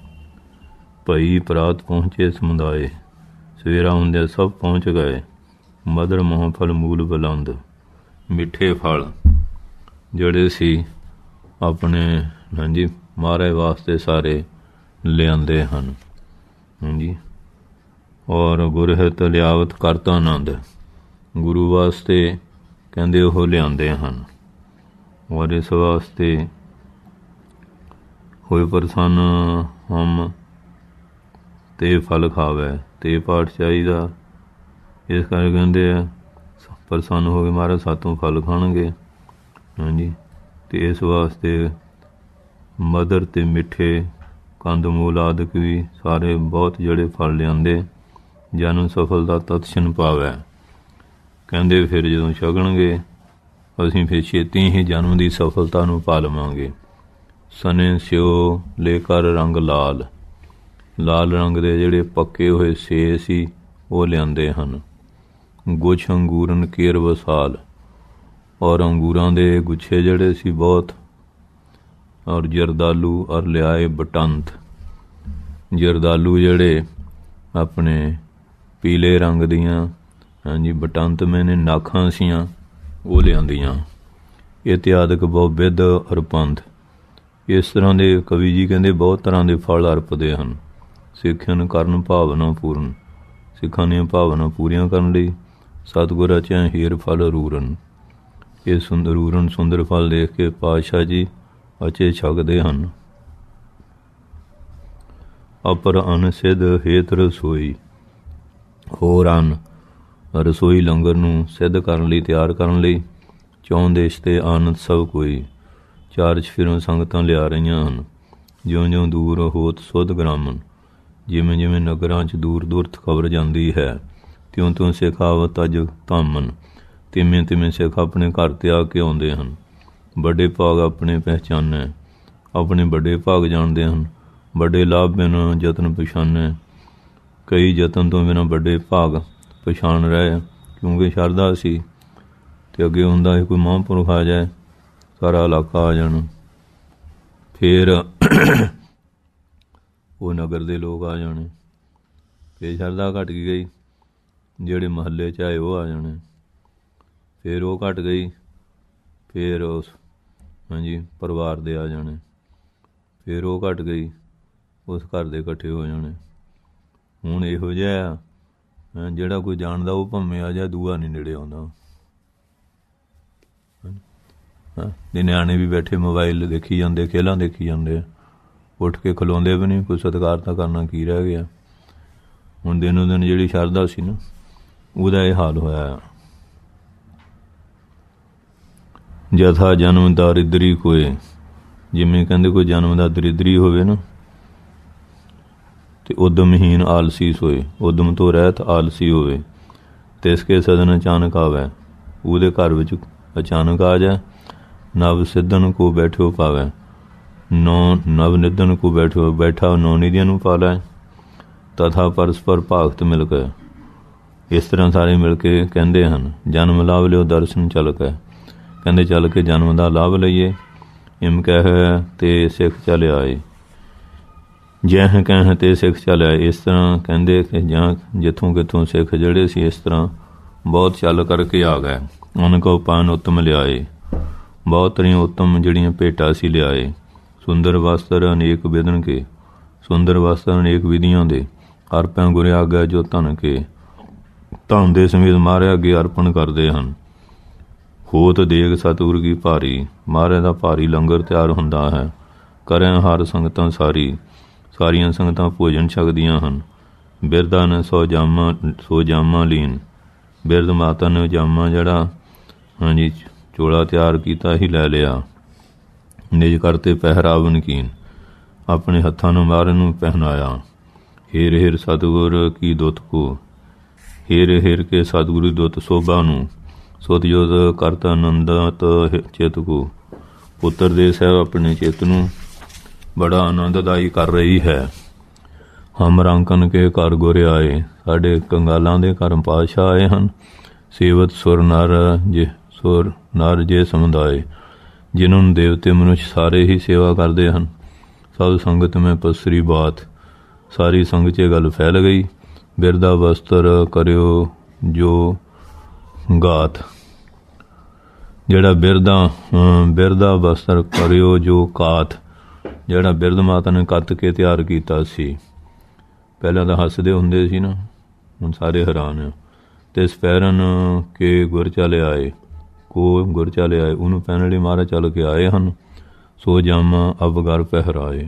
ਭਈ ਪ੍ਰਾਤ ਪਹੁੰਚੇ ਸਮੁਦਾਏ, ਸਵੇਰਾ ਹੁੰਦਿਆਂ ਸਭ ਪਹੁੰਚ ਗਏ। ਮਦਰ ਮੋਹ ਫਲ ਮੂਲ ਬੁਲੰਦ, ਮਿੱਠੇ ਫਲ ਜਿਹੜੇ ਸੀ ਆਪਣੇ ਹਾਂਜੀ ਮਹਾਰਾਜ ਵਾਸਤੇ ਸਾਰੇ ਲਿਆਂਦੇ ਹਨ ਹਾਂਜੀ। ਔਰ ਗੁਰਹਿਤ ਲਿਆਵਤ ਕਰਤਾ ਆਨੰਦ, ਗੁਰੂ ਵਾਸਤੇ ਕਹਿੰਦੇ ਉਹ ਲਿਆਂਦੇ ਹਨ। ਔਰ ਇਸ ਵਾਸਤੇ ਹੋਏ ਪ੍ਰਸੰਨ ਹਮ ਤੇ ਫਲ ਖਾਵੇ, ਤੇ ਪਾਠ ਚਾਹੀਦਾ। ਇਸ ਕਰਕੇ ਕਹਿੰਦੇ ਆ ਪ੍ਰਸੰਨ ਹੋ ਕੇ ਮਹਾਰਾਜ ਸਾਤੋਂ ਫਲ ਖਾਣਗੇ ਹਾਂਜੀ। ਅਤੇ ਇਸ ਵਾਸਤੇ ਮਧੁਰ ਅਤੇ ਮਿੱਠੇ ਕੰਦ ਮੂਲ ਆਦਿਕ ਵੀ ਸਾਰੇ ਬਹੁਤ ਜਿਹੜੇ ਫਲ ਲਿਆਂਦੇ, ਜਨਮ ਸਫਲਤਾ ਤਤਸ਼ਨ ਪਾਵੈ। ਕਹਿੰਦੇ ਫਿਰ ਜਦੋਂ ਛਕਣਗੇ ਅਸੀਂ ਫਿਰ ਛੇਤੀ ਹੀ ਜਨਮ ਦੀ ਸਫਲਤਾ ਨੂੰ ਪਾ ਲਵਾਂਗੇ। ਸਨੇ ਸਿਓ ਲੈ ਕਰ ਰੰਗ ਲਾਲ, ਲਾਲ ਰੰਗ ਦੇ ਜਿਹੜੇ ਪੱਕੇ ਹੋਏ ਸੇ ਸੀ ਉਹ ਲਿਆਂਦੇ ਹਨ। ਗੁੱਛ ਅੰਗੂਰਨ ਕੇਰ ਵਸਾਲ, ਔਰ ਅੰਗੂਰਾਂ ਦੇ ਗੁੱਛੇ ਜਿਹੜੇ ਸੀ ਬਹੁਤ, ਔਰ ਜਰਦਾਲੂ ਔਰ ਲਿਆਏ ਬਟੰਤ। ਜਰਦਾਲੂ ਜਿਹੜੇ ਆਪਣੇ ਪੀਲੇ ਰੰਗ ਦੀਆਂ, ਹਾਂਜੀ ਬਟੰਤ ਮੈਨੇ ਨਾਖਾਂ ਸੀਆਂ ਉਹ ਲਿਆਂਦੀਆਂ। ਇਤਿਆਦਿਕ ਬਹੁ ਬਿਧ ਔਰ ਪੰਥ। ਇਸ ਤਰ੍ਹਾਂ ਦੇ ਕਵੀ ਜੀ ਕਹਿੰਦੇ ਬਹੁਤ ਤਰ੍ਹਾਂ ਦੇ ਫਲ ਅਰਪਦੇ ਹਨ। ਸਿੱਖਿਅਨ ਕਰਨ ਭਾਵਨਾ ਪੂਰਨ, ਸਿੱਖਾਂ ਦੀਆਂ ਭਾਵਨਾ ਪੂਰੀਆਂ ਕਰਨ ਲਈ ਸਤਿਗੁਰ ਅਚੈ ਹੀਰ ਫਲ ਰੂਰਨ। ਇਹ ਸੁੰਦਰ ਰੂਰਨ ਸੁੰਦਰ ਫਲ ਦੇਖ ਕੇ ਪਾਤਸ਼ਾਹ ਜੀ ਅਚੇ ਛਕਦੇ ਹਨ। ਅਪਰ ਅਨ ਸਿੱਧ ਹੇਤ ਰਸੋਈ, ਹੋਰ ਅਨ ਰਸੋਈ ਲੰਗਰ ਨੂੰ ਸਿੱਧ ਕਰਨ ਲਈ, ਤਿਆਰ ਕਰਨ ਲਈ ਚੌਂ ਦੇਸ਼ ਤੇ ਆਨੰਦ ਸਭ ਕੋਈ। ਚਾਰ ਚਫੇਰੋਂ ਸੰਗਤਾਂ ਲਿਆ ਰਹੀਆਂ ਹਨ। ਜਿਉਂ ਜਿਉਂ ਦੂਰ ਹੋਤ ਸੁਧ ਗ੍ਰਾਮਨ, ਜਿਵੇਂ ਜਿਵੇਂ ਨਗਰਾਂ 'ਚ ਦੂਰ ਦੂਰ ਖਬਰ ਜਾਂਦੀ ਹੈ, ਤਿਉਂ ਤਿਉਂ ਸਿੱਖ ਆਵਤ ਅਜ ਧਾਮਨ, ਤਿਵੇਂ ਤਿਵੇਂ ਸਿੱਖ ਆਪਣੇ ਘਰ ਤੇ ਆ ਕੇ ਆਉਂਦੇ ਹਨ। ਵੱਡੇ ਭਾਗ ਆਪਣੇ ਪਹਿਚਾਨੈ, ਆਪਣੇ ਵੱਡੇ ਭਾਗ ਜਾਣਦੇ ਹਨ। ਵੱਡੇ ਲਾਭ ਬਿਨਾਂ ਯਤਨ ਪਛਾਨੈ, ਕਈ ਯਤਨ ਤੋਂ ਬਿਨਾਂ ਵੱਡੇ ਭਾਗ ਪਛਾਣ ਰਹੇ। ਕਿਉਂਕਿ ਸ਼ਰਧਾ ਸੀ ਅਤੇ ਅੱਗੇ ਹੁੰਦਾ ਸੀ ਕੋਈ ਮਹਾਂਪੁਰਖ ਆ ਜਾਏ ਸਾਰਾ ਇਲਾਕਾ ਆ ਜਾਣਾ, ਫਿਰ ਉਹ ਨਗਰ ਦੇ ਲੋਕ ਆ ਜਾਣੇ, ਫਿਰ ਸ਼ਰਧਾ ਘੱਟ ਗਈ, ਜਿਹੜੇ ਮਹੱਲੇ 'ਚ ਆਏ ਉਹ ਆ ਜਾਣੇ, ਫਿਰ ਉਹ ਘੱਟ ਗਈ, ਫਿਰ ਉਸ ਹਾਂਜੀ ਪਰਿਵਾਰ ਦੇ ਆ ਜਾਣੇ, ਫਿਰ ਉਹ ਘੱਟ ਗਈ, ਉਸ ਘਰ ਦੇ ਇਕੱਠੇ ਹੋ ਜਾਣੇ। ਹੁਣ ਇਹੋ ਜਿਹਾ ਜਿਹੜਾ ਕੋਈ ਜਾਣਦਾ ਉਹ ਭਾਵੇਂ ਆ ਜਾ, ਦੂਆ ਨਹੀਂ ਨੇੜੇ ਆਉਂਦਾ। ਹਾਂ ਦੇ ਨਿਆਣੇ ਵੀ ਬੈਠੇ ਮੋਬਾਈਲ ਦੇਖੀ ਜਾਂਦੇ, ਖੇਲਾਂ ਦੇਖੀ ਜਾਂਦੇ ਆ, ਉੱਠ ਕੇ ਖਲੋਂਦੇ ਵੀ ਨਹੀਂ। ਕੋਈ ਸਤਿਕਾਰ ਤਾਂ ਕਰਨਾ ਕੀ ਰਹਿ ਗਿਆ। ਹੁਣ ਦਿਨੋਂ ਦਿਨ ਜਿਹੜੀ ਸ਼ਰਧਾ ਸੀ ਨਾ ਉਹਦਾ ਇਹ ਹਾਲ ਹੋਇਆ। ਜਥਾ ਜਨਮ ਦਾਰਿਦਰੀ ਕੋਏ, ਜਿਵੇਂ ਕਹਿੰਦੇ ਕੋਈ ਜਨਮ ਦਾ ਦਰਿਦਰੀ ਹੋਵੇ ਨਾ, ਅਤੇ ਉਦਮਹੀਨ ਆਲਸੀ ਸੋਏ, ਉਦਮ ਤੋਂ ਰਹਿਤ ਆਲਸੀ ਹੋਵੇ। ਤਿਸ ਕੇ ਸਦਨ ਅਚਾਨਕ ਆਵੈ, ਉਹਦੇ ਘਰ ਵਿੱਚ ਅਚਾਨਕ ਆ ਜਾਏ। ਨਵ ਸਿੱਧਨ ਕੋ ਬੈਠਿਓ ਪਾਵੈ, ਨੌ ਨਵ ਨਿਧਨ ਕੋ ਬੈਠਿਓ, ਬੈਠਾ ਨੌ ਨਿਧੀਆਂ ਨੂੰ ਪਾ ਲੈ। ਤਥਾ ਪਰਸਪਰ ਭਾਗਤ ਮਿਲ ਕੇ, ਇਸ ਤਰ੍ਹਾਂ ਸਾਰੇ ਮਿਲ ਕੇ ਕਹਿੰਦੇ ਹਨ। ਜਨਮ ਲਾਭ ਲਿਓ ਦਰਸ਼ਨ ਚੱਲ ਕੇ, ਕਹਿੰਦੇ ਚੱਲ ਕੇ ਜਨਮ ਦਾ ਲਾਭ ਲਈਏ। ਇਮ ਕਹਿ ਤੇ ਸਿੱਖ ਚੱਲ ਆਏ, ਜਹ ਕਹਿ ਤੇ ਸਿੱਖ ਚੱਲ ਆਏ। ਇਸ ਤਰ੍ਹਾਂ ਕਹਿੰਦੇ ਕਿ ਜਾਂ ਜਿੱਥੋਂ ਕਿੱਥੋਂ ਸਿੱਖ ਜਿਹੜੇ ਸੀ ਇਸ ਤਰ੍ਹਾਂ ਬਹੁਤ ਚੱਲ ਕਰਕੇ ਆ ਗਏ। ਉਹਨਾਂ ਕੋ ਪਾਨ ਉੱਤਮ ਲਿਆਏ, ਬਹੁਤ ਤਰੀਆਂ ਉੱਤਮ ਜਿਹੜੀਆਂ ਭੇਟਾਂ ਸੀ ਲਿਆਏ। ਸੁੰਦਰ ਵਸਤਰ ਅਨੇਕ ਵਿਧਨ ਕੇ, ਸੁੰਦਰ ਵਸਤਰ ਅਨੇਕ ਵਿਧੀਆਂ ਦੇ। ਅਰਪਾਂ ਗੁਰੇ ਆਗਿਆ ਜੋ ਧਨ ਕੇ, ਧਨ ਦੇ ਸਮੇਤ ਮਹਾਰਾਜ ਅੱਗੇ ਅਰਪਣ ਕਰਦੇ ਹਨ। ਹੋਤ ਦੇਗ ਸਤਿਗੁਰ ਕੀ ਭਾਰੀ, ਮਹਾਰਾਜ ਦਾ ਭਾਰੀ ਲੰਗਰ ਤਿਆਰ ਹੁੰਦਾ ਹੈ। ਕਰਿਆ ਹਰ ਸੰਗਤਾਂ ਸਾਰੀ, ਸਾਰੀਆਂ ਸੰਗਤਾਂ ਭੋਜਨ ਛਕਦੀਆਂ ਹਨ। ਬਿਰਧਾ ਨੇ ਸੋ ਜਾਮਾ ਸੋ ਜਾਮਾ ਲੀਨ, ਬਿਰਧ ਮਾਤਾ ਨੇ ਜਾਮਾ ਜਿਹੜਾ ਹਾਂਜੀ ਚੋਲਾ ਤਿਆਰ ਕੀਤਾ ਹੀ ਲੈ ਲਿਆ। ਨਿਜ ਕਰਤੇ ਪਹਿਰਾਵਨ ਕੀਨ, ਆਪਣੇ ਹੱਥਾਂ ਨੂੰ ਮਹਾਰਾਜ ਨੂੰ ਪਹਿਨਾਇਆ। ਹੇਰ ਹੇਰ ਸਤਿਗੁਰ ਕੀ ਦੁੱਤ ਕੋ, ਹੇਰ ਹੇਰ ਕੇ ਸਤਿਗੁਰੂ ਦੁੱਤ ਸੋਭਾ ਨੂੰ। ਸਤਿਜੋਤ ਕਰਤਾ ਆਨੰਦਤ ਚਿੱਤ ਕੋ, ਪੁੱਤਰ ਦੇ ਸਾਹਿਬ ਆਪਣੇ ਚਿੱਤ ਨੂੰ ਬੜਾ ਆਨੰਦਦਾਈ ਕਰ ਰਹੀ ਹੈ। ਹਮ ਰਾਂਕਨ ਕੇ ਘਰ ਗੁਰ ਆਏ, ਸਾਡੇ ਕੰਗਾਲਾਂ ਦੇ ਘਰ ਪਾਤਸ਼ਾਹ ਆਏ ਹਨ। ਸੇਵਤ ਸੁਰ ਨਰ ਜੇ ਸੁਰ ਨਰ ਜੇ ਸਮੁਦਾਏ, ਜਿਨ੍ਹਾਂ ਨੂੰ ਦੇਵਤੇ ਮਨੁੱਖ ਸਾਰੇ ਹੀ ਸੇਵਾ ਕਰਦੇ ਹਨ। ਸਭ ਸੰਗਤ ਮੈਂ ਪਸਰੀ ਬਾਤ, ਸਾਰੀ ਸੰਗਤ 'ਚ ਇਹ ਗੱਲ ਫੈਲ ਗਈ। ਬਿਰਦਾ ਵਸਤਰ ਕਰਿਓ ਜੋ ਗਾਤ, ਜਿਹੜਾ ਬਿਰਦਾ ਬਿਰਦਾ ਵਸਤਰ ਕਰਿਓ ਜੋ ਕਾਤ, ਜਿਹੜਾ ਬਿਰਧ ਮਾਤਾ ਨੇ ਕੱਤ ਕੇ ਤਿਆਰ ਕੀਤਾ ਸੀ। ਪਹਿਲਾਂ ਤਾਂ ਹੱਸਦੇ ਹੁੰਦੇ ਸੀ ਨਾ, ਹੁਣ ਸਾਰੇ ਹੈਰਾਨ ਆ। ਅਤੇ ਸਪੈਰਨ ਕੇ ਗੁਰ ਚਲੇ ਆਏ, ਕੋ ਗੁਰ ਚਲੇ ਆਏ, ਉਹਨੂੰ ਪਹਿਨਣ ਲਈ ਮਹਾਰਾਜ ਚੱਲ ਕੇ ਆਏ ਹਨ। ਸੋ ਜਾਮਾ ਅਬ ਗਰ ਪਹਿਰਾਏ,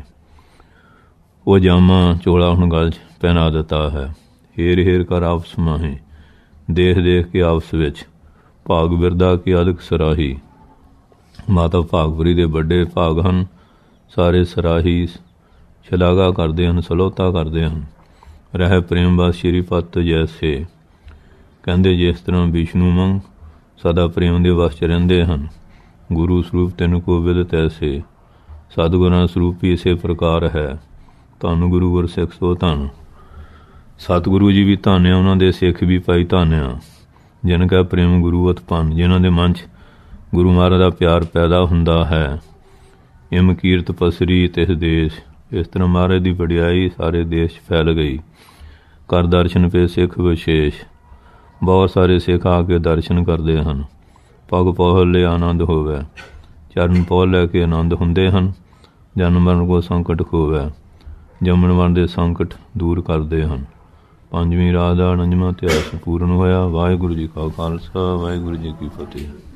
ਉਹ ਜਾਮਾ ਚੋਲਾ ਹੁਣ ਗਲ 'ਚ ਪਹਿਨਾ ਦਿੱਤਾ ਹੈ। ਹੇਰ ਹੇਰ ਕਰ ਆਪਸ ਮਾਹੇ, ਦੇਖ ਦੇਖ ਕੇ ਆਪਸ ਵਿੱਚ। ਭਾਗ ਬਿਰਦਾ ਕੀ ਅਦਕ ਸਰਾਹੀ, ਮਾਤਾ ਭਾਗਪੁਰੀ ਦੇ ਵੱਡੇ ਭਾਗ ਹਨ। ਸਾਰੇ ਸਰਾਹੀ ਸ਼ਲਾਘਾ ਕਰਦੇ ਹਨ, ਸਲੋਤਾ ਕਰਦੇ ਹਨ। ਰਹਿ ਪ੍ਰੇਮ ਬਸ ਸ਼੍ਰੀ ਪਤ ਜੈਸੇ, ਕਹਿੰਦੇ ਜਿਸ ਤਰ੍ਹਾਂ ਵਿਸ਼ਨੂੰ ਮੰਗ ਸਦਾ ਪ੍ਰੇਮ ਦੇ ਵਸ 'ਚ ਰਹਿੰਦੇ ਹਨ। ਗੁਰੂ ਸਰੂਪ ਤੈਨੂੰ ਕੋ ਵਿਦ ਤੈਸੇ, ਸਤਿਗੁਰਾਂ ਸਰੂਪ ਵੀ ਇਸੇ ਪ੍ਰਕਾਰ ਹੈ। ਧੰਨ ਗੁਰੂ ਗੁਰ ਸਿੱਖ ਸੋ ਧੰਨ। ਸਤਿਗੁਰੂ ਜੀ ਵੀ ਧੰਨ ਆ, ਉਹਨਾਂ ਦੇ ਸਿੱਖ ਵੀ ਭਾਈ ਧੰਨ ਆ। ਜਿਨ ਕਾ ਪ੍ਰੇਮ ਗੁਰੂ ਉਤਪੰਨ, ਜਿਨ੍ਹਾਂ ਦੇ ਮਨ 'ਚ ਗੁਰੂ ਮਹਾਰਾਜ ਦਾ ਪਿਆਰ ਪੈਦਾ ਹੁੰਦਾ ਹੈ। ਇਮ ਕੀਰਤ ਪਸਰੀ ਤਿਸ ਦੇਸ਼, ਇਸ ਤਰ੍ਹਾਂ ਮਹਾਰਾਜ ਦੀ ਵਡਿਆਈ ਸਾਰੇ ਦੇਸ਼ 'ਚ ਫੈਲ ਗਈ। ਕਰ ਦਰਸ਼ਨ ਪੇ ਸਿੱਖ ਵਿਸ਼ੇਸ਼, ਬਹੁਤ ਸਾਰੇ ਸਿੱਖ ਆ ਕੇ ਦਰਸ਼ਨ ਕਰਦੇ ਹਨ। ਪਗ ਪਹੁਲ ਲੈ ਆਨੰਦ ਹੋਵੇ, ਚਰਨ ਪਹੁਲ ਲੈ ਕੇ ਆਨੰਦ ਹੁੰਦੇ ਹਨ। ਜਨਮ ਮਰਨ ਕੋ ਸੰਕਟ ਖੋਵੈ, ਜੰਮਣ ਮਰਨ ਦੇ ਸੰਕਟ ਦੂਰ ਕਰਦੇ ਹਨ। ਪੰਜਵੀਂ ਰਾਤ ਦਾ ਉਣੰਜਵਾਂ ਇਤਿਹਾਸ ਪੂਰਨ ਹੋਇਆ। ਵਾਹਿਗੁਰੂ ਜੀ ਕਾ ਖਾਲਸਾ, ਵਾਹਿਗੁਰੂ ਜੀ ਕੀ ਫਤਿਹ।